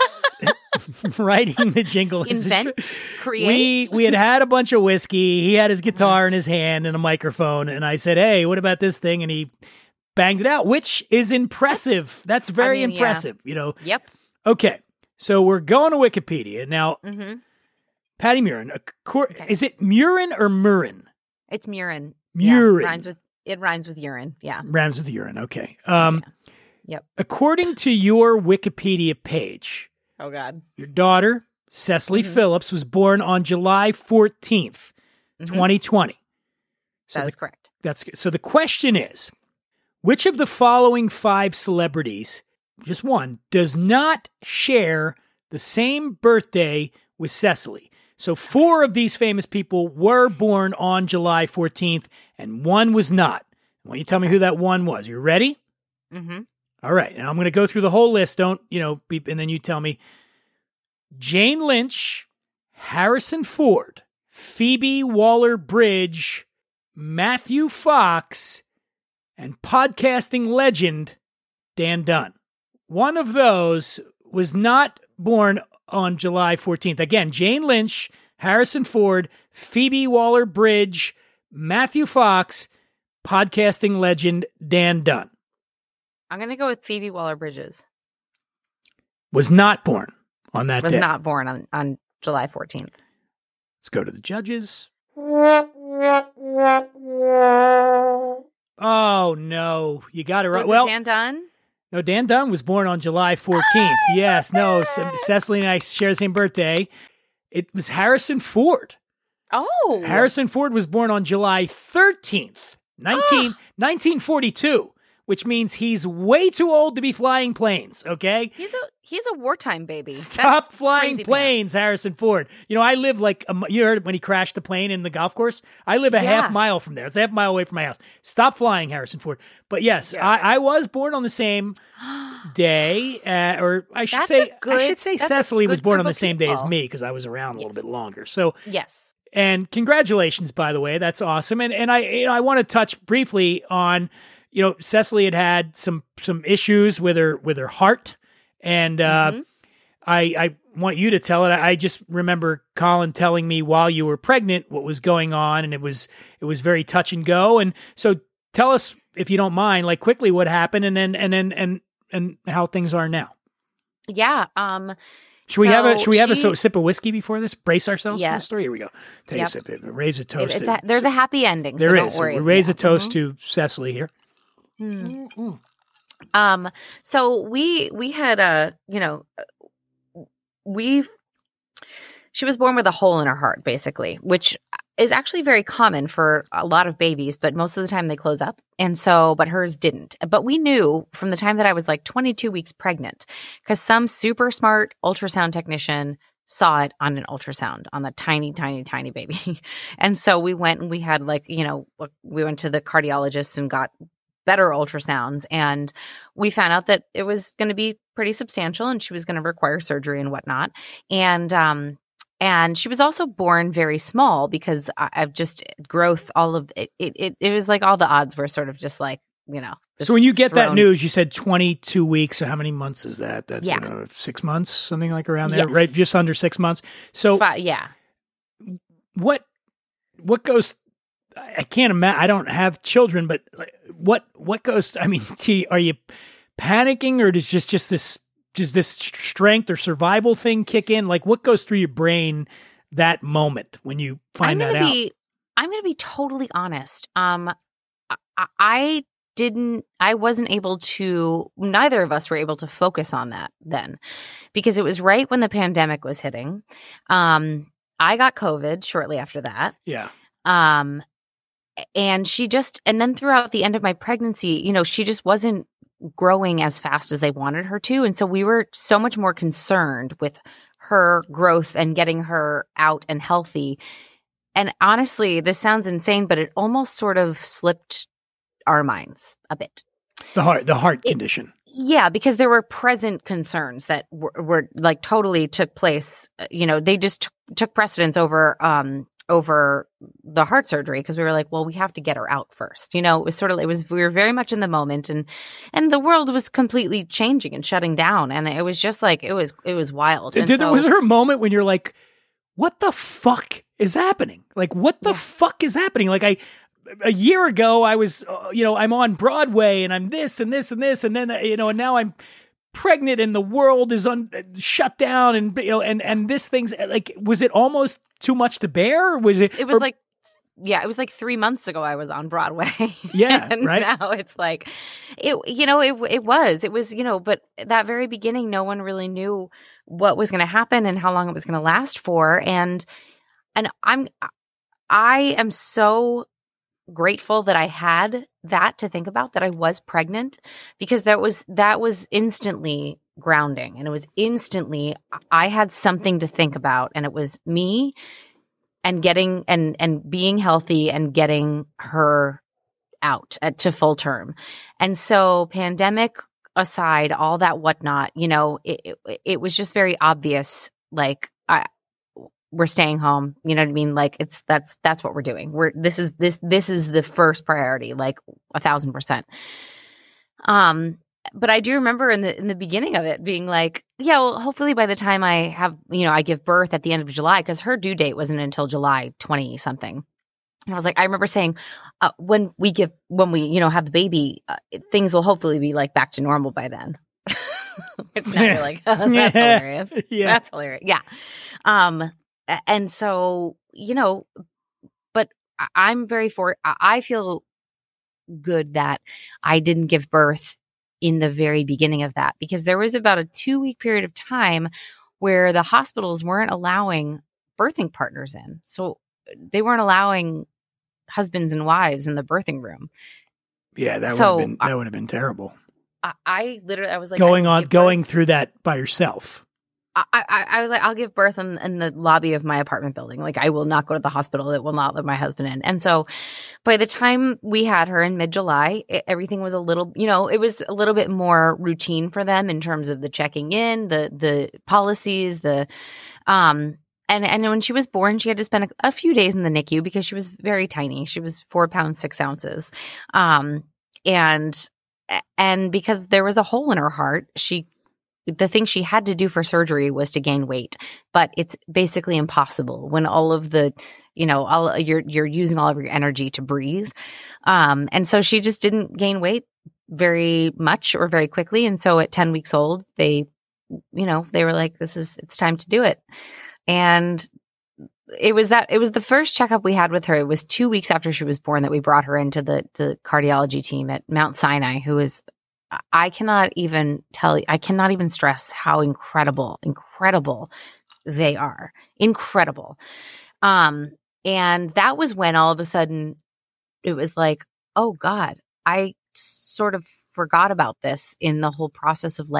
writing the jingle is create. We had a bunch of whiskey. He had his guitar in his hand and a microphone, and I said, "Hey, what about this thing?" And he banged it out, which is impressive. That's very impressive, Yep. Okay. So we're going to Wikipedia. Now, Patty Murin, is it Murin or Murin? It's Murin. Murin. Yeah, it rhymes with urine. Yeah. Rhymes with urine. Okay. Yep. According to your Wikipedia page, oh God, your daughter, Cecily Phillips, was born on July 14th, 2020. So that is correct. That's good. So the question is, which of the following 5 celebrities, just one, does not share the same birthday with Cecily? So 4 of these famous people were born on July 14th, and one was not. Why don't you tell me who that one was? You ready? Mm-hmm. All right. And I'm going to go through the whole list. Don't, beep, and then you tell me. Jane Lynch, Harrison Ford, Phoebe Waller-Bridge, Matthew Fox, and podcasting legend Dan Dunn. One of those was not born on July 14th. Again, Jane Lynch, Harrison Ford, Phoebe Waller-Bridge, Matthew Fox, podcasting legend Dan Dunn. I'm going to go with Phoebe Waller-Bridges. Was not born on that day. Was not born on July 14th. Let's go to the judges. Oh, no. You got it right. Was Well, it Dan Dunn? no, Dan Dunn was born on July 14th. Yes, no, Cecily and I share the same birthday. It was Harrison Ford. Oh. Harrison Ford was born on July 13th, 1942, which means he's way too old to be flying planes, okay? He's a wartime baby. Stop That's flying crazy planes, pants. Harrison Ford. You know, I live like, you heard when he crashed the plane in the golf course? I live a half mile from there. It's a half mile away from my house. Stop flying, Harrison Ford. But yes, I was born on the same day, or I should say Cecily was born on the same day as me because I was around a little bit longer. So yes. And congratulations, by the way. That's awesome. And I want to touch briefly on, you know, Cecily had some issues with her heart. And I want you to tell it. I just remember Colin telling me while you were pregnant what was going on, and it was very touch and go. And so tell us, if you don't mind, like quickly what happened, and how things are now. Yeah. Should we have a sip of whiskey before this? Brace ourselves for Yeah. the story. Here we go. Take a sip. Raise a toast. There's a happy ending. There so is. Don't worry. We raise a toast to Cecily here. So we had she was born with a hole in her heart, basically, which is actually very common for a lot of babies, but most of the time they close up. And so, but hers didn't. But we knew from the time that I was like 22 weeks pregnant, because some super smart ultrasound technician saw it on an ultrasound on the tiny, tiny, tiny baby. And so we went and we had we went to the cardiologist and got better ultrasounds, and we found out that it was going to be pretty substantial and she was going to require surgery and whatnot. And she was also born very small because I've just growth, all of it. It was like all the odds were sort of just like, you know. So when you get that news, you said 22 weeks. So how many months is that? That's 6 months, something like around there, right? Just under 6 months. So what goes? I can't imagine. I don't have children, but what goes? I mean, are you panicking, or does just this strength or survival thing kick in? Like, what goes through your brain that moment when you find that out? I'm going to be totally honest. I wasn't able to. Neither of us were able to focus on that then, because it was right when the pandemic was hitting. I got COVID shortly after that. Yeah. And then throughout the end of my pregnancy, you know, she just wasn't growing as fast as they wanted her to. And so we were so much more concerned with her growth and getting her out and healthy. And honestly, this sounds insane, but it almost sort of slipped our minds a bit. The heart condition. Yeah, because there were present concerns that were like totally took place. You know, they just took precedence over the heart surgery, because we were like, well, we have to get her out first. You know, we were very much in the moment, and the world was completely changing and shutting down. And it was just like, it was wild. Was there a moment when you're like, what the fuck is happening? Like, what the fuck is happening? Like a year ago I was, I'm on Broadway and I'm this and this and this. And then, and now I'm pregnant and the world is shut down, and, and this thing's like, was it almost too much to bear? Or was it? It was like, it was like 3 months ago I was on Broadway. Yeah, and right. Now it's like, it was, but that very beginning, no one really knew what was going to happen and how long it was going to last for. And I am so grateful that I had that to think about, that I was pregnant, because that was instantly grounding, and it was instantly, I had something to think about, and it was me and getting and being healthy and getting her out to full term. And so, pandemic aside, all that whatnot, it was just very obvious, like, we're staying home. You know what I mean? Like, that's what we're doing. This is the first priority, like 1,000%. But I do remember in the beginning of it being like, yeah, well, hopefully by the time I have, I give birth at the end of July, because her due date wasn't until July 20 something. And I was like, I remember saying, when we have the baby, things will hopefully be like back to normal by then. Which now you're like, oh, that's hilarious. Yeah. That's hilarious. Yeah. And so, but I feel good that I didn't give birth in the very beginning of that, because there was about a 2-week period of time where the hospitals weren't allowing birthing partners in. So they weren't allowing husbands and wives in the birthing room. Yeah, that would have been terrible. I was like going through that by yourself. I was like, I'll give birth in the lobby of my apartment building. Like, I will not go to the hospital. It will not let my husband in. And so by the time we had her in mid-July, everything was a little, it was a little bit more routine for them in terms of the checking in, the policies, and when she was born, she had to spend a few days in the NICU because she was very tiny. She was 4 pounds, 6 ounces. And because there was a hole in her heart, the thing she had to do for surgery was to gain weight, but it's basically impossible when all of the, you're using all of your energy to breathe. And so she just didn't gain weight very much or very quickly. And so at 10 weeks old, they were like, it's time to do it. And it was the first checkup we had with her. It was 2 weeks after she was born that we brought her into the cardiology team at Mount Sinai, who is, I cannot even stress how incredible they are. Incredible. And that was when all of a sudden it was like, oh God, I sort of forgot about this in the whole process of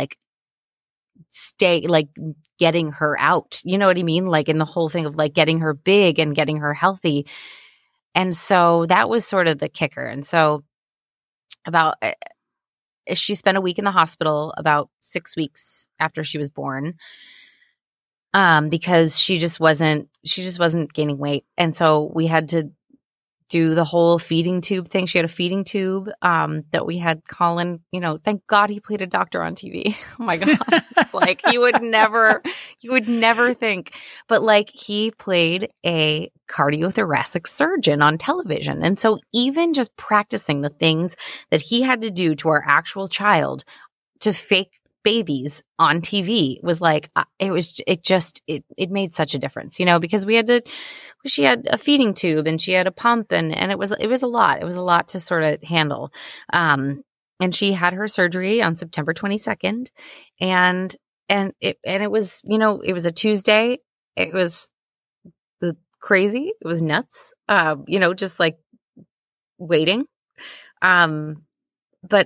getting her out. You know what I mean? Like in the whole thing of getting her big and getting her healthy. And so that was sort of the kicker. And so she spent a week in the hospital about 6 weeks after she was born, because she just wasn't gaining weight. And so we had to do the whole feeding tube thing. She had a feeding tube that we had Colin, thank God he played a doctor on TV. Oh my God. It's like you would never think. But he played a cardiothoracic surgeon on television. And so even just practicing the things that he had to do to our actual child to fake babies on TV was it made such a difference, because she had a feeding tube and she had a pump and it was a lot. It was a lot to sort of handle. And she had her surgery on September 22nd and it was, it was a Tuesday. It was crazy. It was nuts. Just waiting. But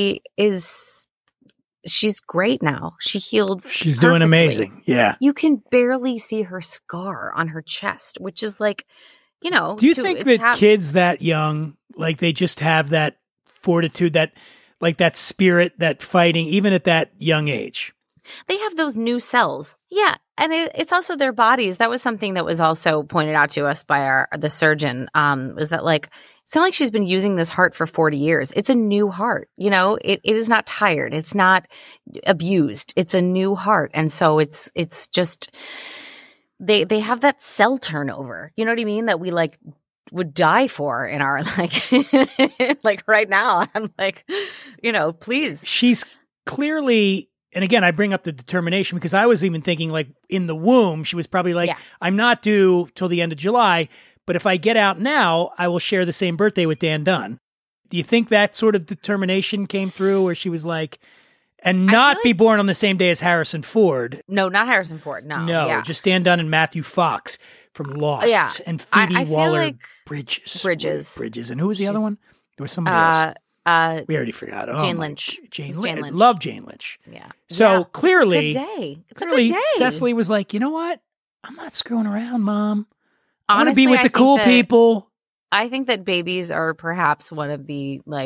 she's great now. She healed. She's perfectly. Doing amazing. Yeah. You can barely see her scar on her chest, which is do you think that kids that young, they just have that fortitude, that spirit, that fighting, even at that young age? They have those new cells. Yeah. And it's also their bodies. That was something that was also pointed out to us by the surgeon, was that it's not like she's been using this heart for 40 years. It's a new heart. It is not tired. It's not abused. It's a new heart. And so it's just, they have that cell turnover. You know what I mean? That we would die for in our right now. I'm please. She's clearly, and again, I bring up the determination because I was even thinking in the womb, she was probably yeah. I'm not due till the end of July. But if I get out now, I will share the same birthday with Dan Dunn. Do you think that sort of determination came through where she was and not be born on the same day as Harrison Ford? No, not Harrison Ford. No. Yeah. Just Dan Dunn and Matthew Fox from Lost and Phoebe Waller-Bridges. And who was the other one? There was somebody else. We already forgot. Jane Lynch. Jane Lynch. Love Jane Lynch. Yeah. So clearly, it's a good day. Cecily was like, you know what? I'm not screwing around, Mom. I want to be with the cool people. I think that babies are perhaps one of the I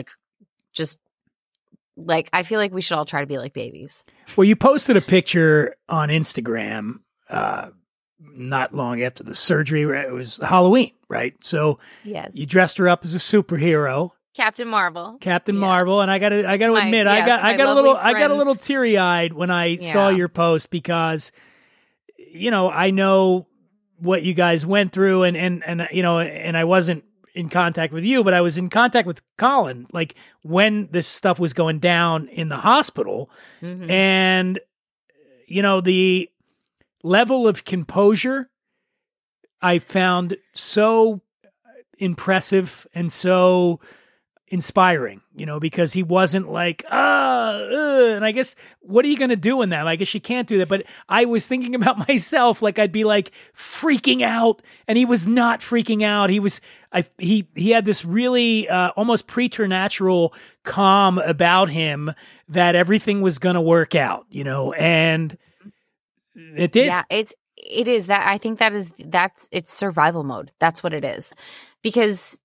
feel like we should all try to be like babies. Well, you posted a picture on Instagram not long after the surgery. It was Halloween, right? So yes, you dressed her up as a superhero, Captain Marvel, Marvel, and I got to admit, I got a little teary eyed when I saw your post because I know what you guys went through and I wasn't in contact with you, but I was in contact with Colin, when this stuff was going down in the hospital. Mm-hmm. And, the level of composure I found so impressive and so inspiring, because he wasn't like, and I guess, what are you going to do in that? I guess you can't do that. But I was thinking about myself, like I'd be like freaking out, and he was not freaking out. He had this really almost preternatural calm about him that everything was going to work out, and it did. Yeah, it is that. I think it's survival mode. That's what it is, because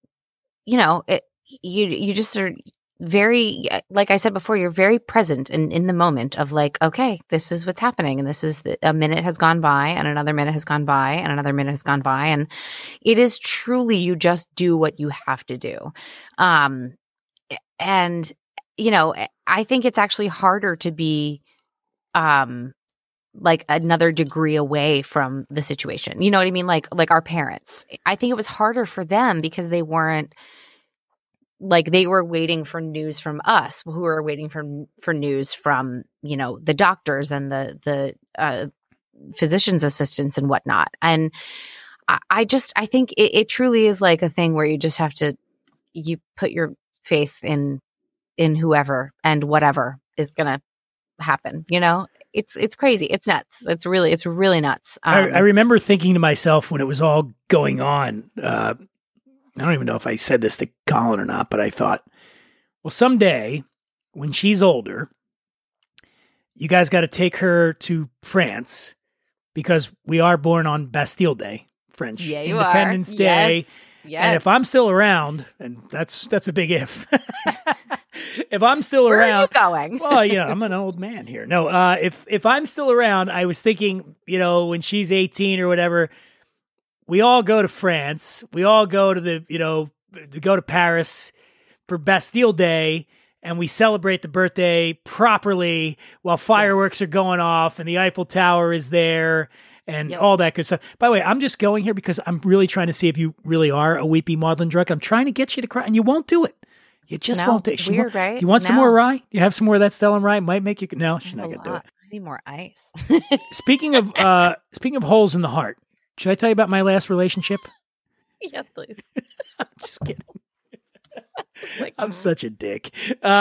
you just are very, like I said before, you're very present in the moment of like, okay, this is what's happening. And this is a minute has gone by, and another minute has gone by, and another minute has gone by. And it is truly, you just do what you have to do. And, I think it's actually harder to be, like another degree away from the situation. You know what I mean? Like our parents, I think it was harder for them because they weren't, like, they were waiting for news from us, who were waiting for news from, the doctors and the physician's assistants and whatnot. And I think it truly is like a thing where you just have to, you put your faith in whoever and whatever is going to happen. It's crazy. It's nuts. It's really nuts. I remember thinking to myself when it was all going on, I don't even know if I said this to Colin or not, but I thought, well, someday when she's older, you guys got to take her to France, because we are born on Bastille Day, French Independence Day. Yes. And if I'm still around, and that's a big if. If I'm still around, where are you going? Well, I'm an old man here. No, if I'm still around, I was thinking, when she's 18 or whatever, we all go to France. We all go to go to Paris for Bastille Day, and we celebrate the birthday properly while fireworks are going off and the Eiffel Tower is there and all that good stuff. By the way, I'm just going here because I'm really trying to see if you really are a weepy maudlin drunk. I'm trying to get you to cry, and you won't do it. You just won't do it. Weird, right? You want some more rye? You have some more of that Stellan rye? Might make you. No, she's not going to do it. I need more ice. Speaking of holes in the heart, should I tell you about my last relationship? Yes, please. I'm just kidding. Like, I'm such a dick.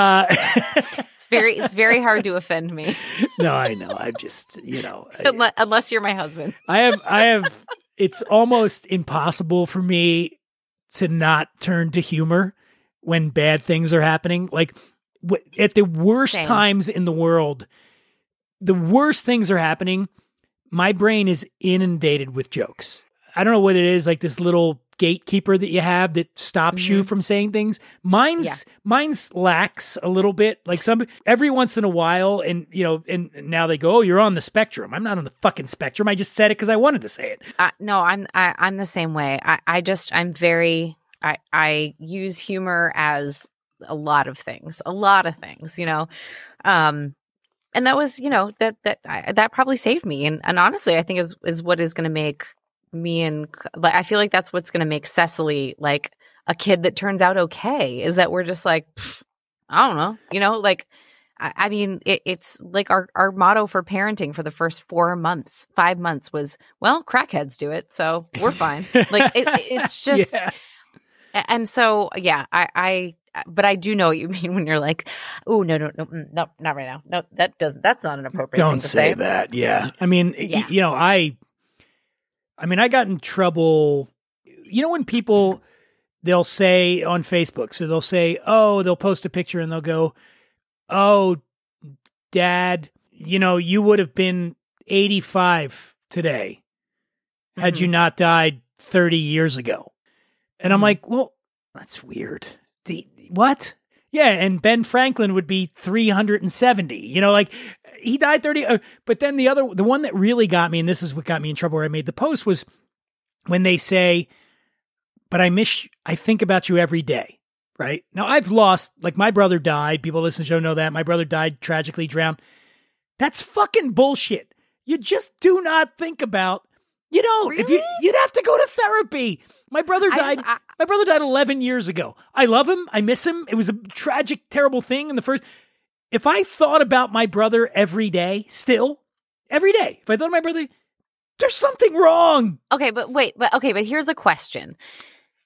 It's very hard to offend me. No, I know. I'm just, unless you're my husband. I have. It's almost impossible for me to not turn to humor when bad things are happening. Like at the worst times in the world, the worst things are happening. My brain is inundated with jokes. I don't know what it is, like this little gatekeeper that you have that stops you from saying things. Mine's lacks a little bit. Like every once in a while, and and now they go, "Oh, you're on the spectrum." I'm not on the fucking spectrum. I just said it because I wanted to say it. No, I'm the same way. I use humor as a lot of things. And that was, that probably saved me. And honestly, I think is what is going to make me, and like, I feel like that's what's going to make Cecily like a kid that turns out okay, is that we're just like, I don't know, like, I mean, it's like our motto for parenting for the first 5 months was, well, crackheads do it, so we're fine. Like it's just, and so, but I do know what you mean when you're like, oh, no, not right now. No, that's not an appropriate thing to say. Don't say that. Yeah. I mean, I got in trouble. When people, they'll say on Facebook, so they'll say, they'll post a picture and they'll go, "Oh, Dad, you would have been 85 today had you not died 30 years ago." And I'm like, well, that's weird. What? Yeah, and Ben Franklin would be 370. Like he died 30. But then the one that really got me, and this is what got me in trouble where I made the post, was when they say, "But I think about you every day." Right? Now I've lost, like my brother died. People listen to the show know that. My brother died tragically drowned. That's fucking bullshit. You just do not think about, Really? if you'd have to go to therapy. My brother died. My brother died 11 years ago. I love him. I miss him. It was a tragic, terrible thing. If I thought about my brother every day, if I thought of my brother, there's something wrong. Okay, but here's a question.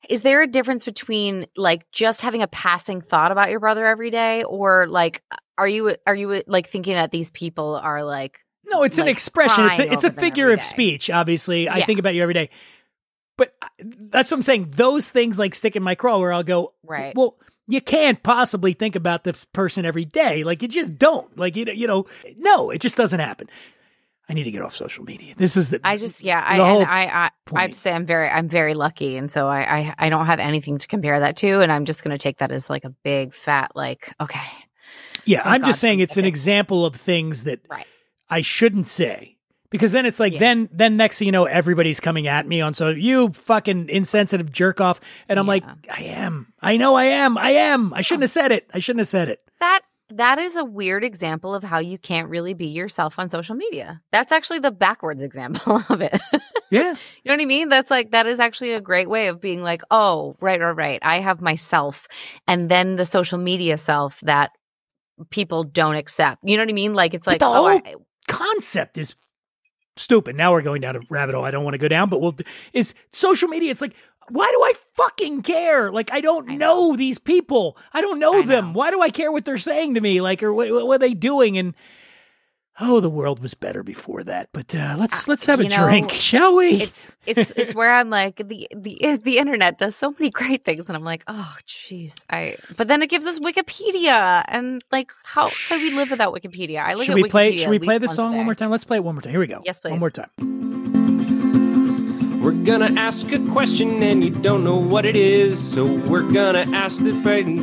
Is there a difference between like just having a passing thought about your brother every day, or like are you like thinking that these people are like? No, it's an expression. It's a figure of speech. Obviously, Yeah. I think about you every day. But that's what I'm saying. Those things like stick in my craw where I'll go, Right. Well, you can't possibly think about this person every day. Like you just don't. Like no, it just doesn't happen. I need to get off social media. This is I I'd say I'm very lucky, and so I don't have anything to compare that to, and I'm just going to take that as like a big fat like okay. Yeah, Thank I'm just God saying for it's an okay. example of things that Right. I shouldn't say, because then it's like then next thing you know, everybody's coming at me on you fucking insensitive jerk off, and I'm like I am. I know I am. I shouldn't have said it. That is a weird example of how you can't really be yourself on social media. That's actually the backwards example of it. Yeah. You know what I mean? That's like, that is actually a great way of being like, oh, right. I have myself, and then the social media self that people don't accept. You know what I mean? Like, it's like, the whole concept is stupid. Now we're going down a rabbit hole I don't want to go down, but is social media. It's like, why do I fucking care? Like, I don't know these people. I don't know them. Why do I care what they're saying to me? Like, or what are they doing? And the world was better before that. But let's have a drink, shall we? It's where I'm like, the internet does so many great things, and I'm like, oh, jeez. But then it gives us Wikipedia, and like, how can we live without Wikipedia? I look at Wikipedia. Should we play the song one more time? Let's play it one more time. Here we go. Yes, please. One more time. We're gonna ask a question and you don't know what it is, so we're gonna ask the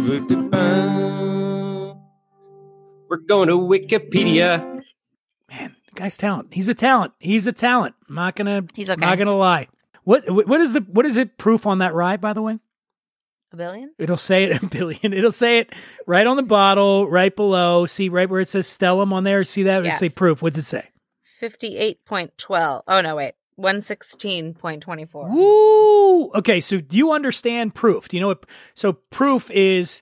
we're going to Wikipedia. Man, the guy's talent. He's a talent. I'm not gonna. He's okay. Not gonna lie. What is it? Proof on that rye, by the way? $1 billion? It'll say it, $1 billion. It'll say it right on the bottle, right below. See right where it says Stellum on there. See that? It'll say proof. What's it say? 58.12. Oh no, wait. 116.24. Woo! Okay, so do you understand proof? Do you know what? So proof is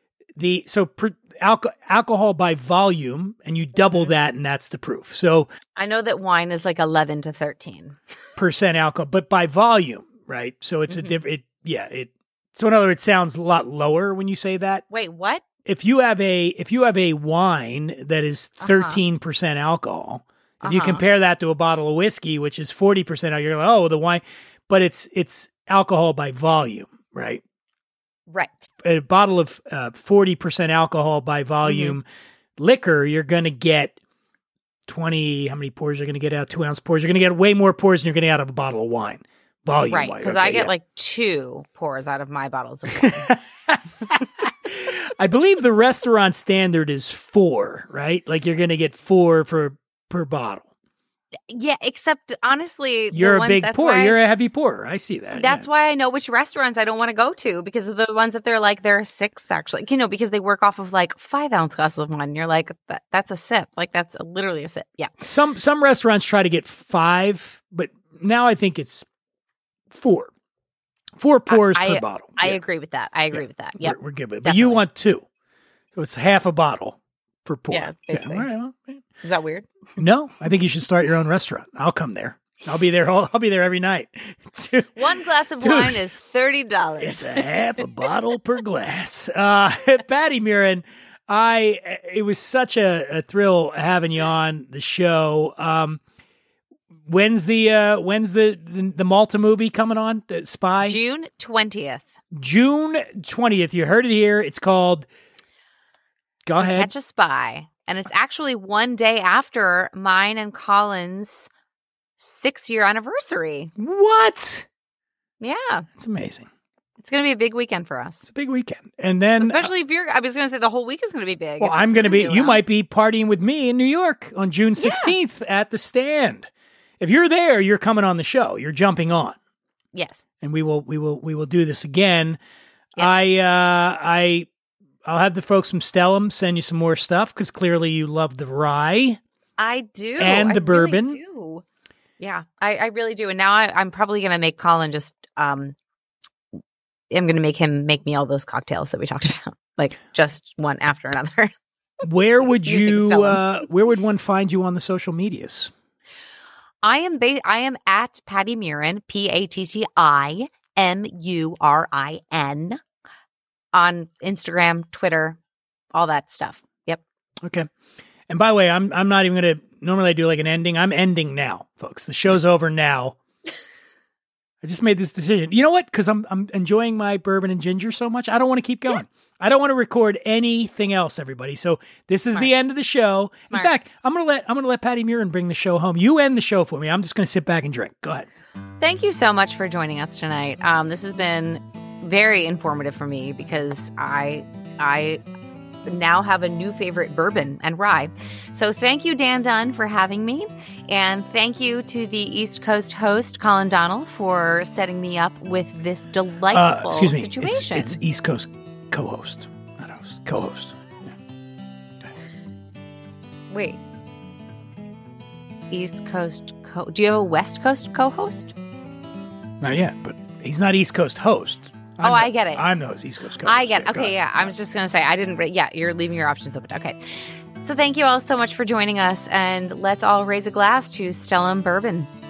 alcohol by volume, and you double that, and that's the proof. So I know that wine is like 11 to 13% alcohol, but by volume, right? So it's a different. So in other words, it sounds a lot lower when you say that. Wait, what? If you have a wine that is 13% alcohol. If you compare that to a bottle of whiskey, which is 40%, you're like, oh, the wine, but it's alcohol by volume, right? Right. A bottle of 40% alcohol by volume liquor, you're going to get 20, how many pours you're going to get out? 2-ounce pours. You're going to get way more pours than you're going to get out of a bottle of wine. Volume. Right, because I get like 2 pours out of my bottles of wine. I believe the restaurant standard is 4, right? Like you're going to get 4 per bottle. Yeah, except honestly, you're a big pourer. You're a heavy pourer. I see that. That's why I know which restaurants I don't want to go to, because of the ones that they're like, there are 6 actually, because they work off of like 5-ounce glasses of wine. And you're like, that's a sip. Like that's literally a sip. Yeah. Some restaurants try to get 5, but now I think it's 4. 4 pours per bottle. I agree with that. Yeah. We're good with it. But you want 2. So it's half a bottle per pour. Yeah, basically. Yeah, all right, well, is that weird? No, I think you should start your own restaurant. I'll come there. I'll be there. I'll be there every night. 1 glass of wine is $30. It's a half a bottle per glass. Patty Murin, it was such a thrill having you on the show. When's the Malta movie coming on? The Spy? June 20th. June 20th. You heard it here. It's called. Go ahead. Catch a Spy. And it's actually one day after mine and Colin's 6-year anniversary. What? Yeah. It's amazing. It's going to be a big weekend for us. It's a big weekend. And then. Especially if I was going to say the whole week is going to be big. Well, I'm going to be. You might be partying with me in New York on June 16th at the Stand. If you're there, you're coming on the show. You're jumping on. Yes. And we will do this again. Yeah. I'll have the folks from Stellum send you some more stuff because clearly you love the rye. I do. And the bourbon. Really do. Yeah, I really do. And now I'm probably going to make Colin just, I'm going to make him make me all those cocktails that we talked about, like just one after another. Where would where would one find you on the social medias? I am at Patty Murin, Patti MURIN on Instagram, Twitter, all that stuff. Yep. Okay. And by the way, I'm not even going to, normally I do like an ending. I'm ending now, folks. The show's over now. I just made this decision. You know what? Because I'm enjoying my bourbon and ginger so much, I don't want to keep going. Yeah. I don't want to record anything else, everybody. So this is the end of the show. Smart. In fact, I'm gonna let Patty Murin bring the show home. You end the show for me. I'm just gonna sit back and drink. Go ahead. Thank you so much for joining us tonight. This has been very informative for me because I now have a new favorite, bourbon and rye. So thank you, Dan Dunn, for having me. And thank you to the East Coast host, Colin Donnell, for setting me up with this delightful situation. It's East Coast co-host, not host. Co-host. Yeah. Wait. East Coast do you have a West Coast co-host? Not yet, but he's not East Coast host. I get it. I'm the East Coast co-host. I get it. Okay, yeah. I was just going to say, you're leaving your options open. Okay. So thank you all so much for joining us, and let's all raise a glass to Stellum Bourbon.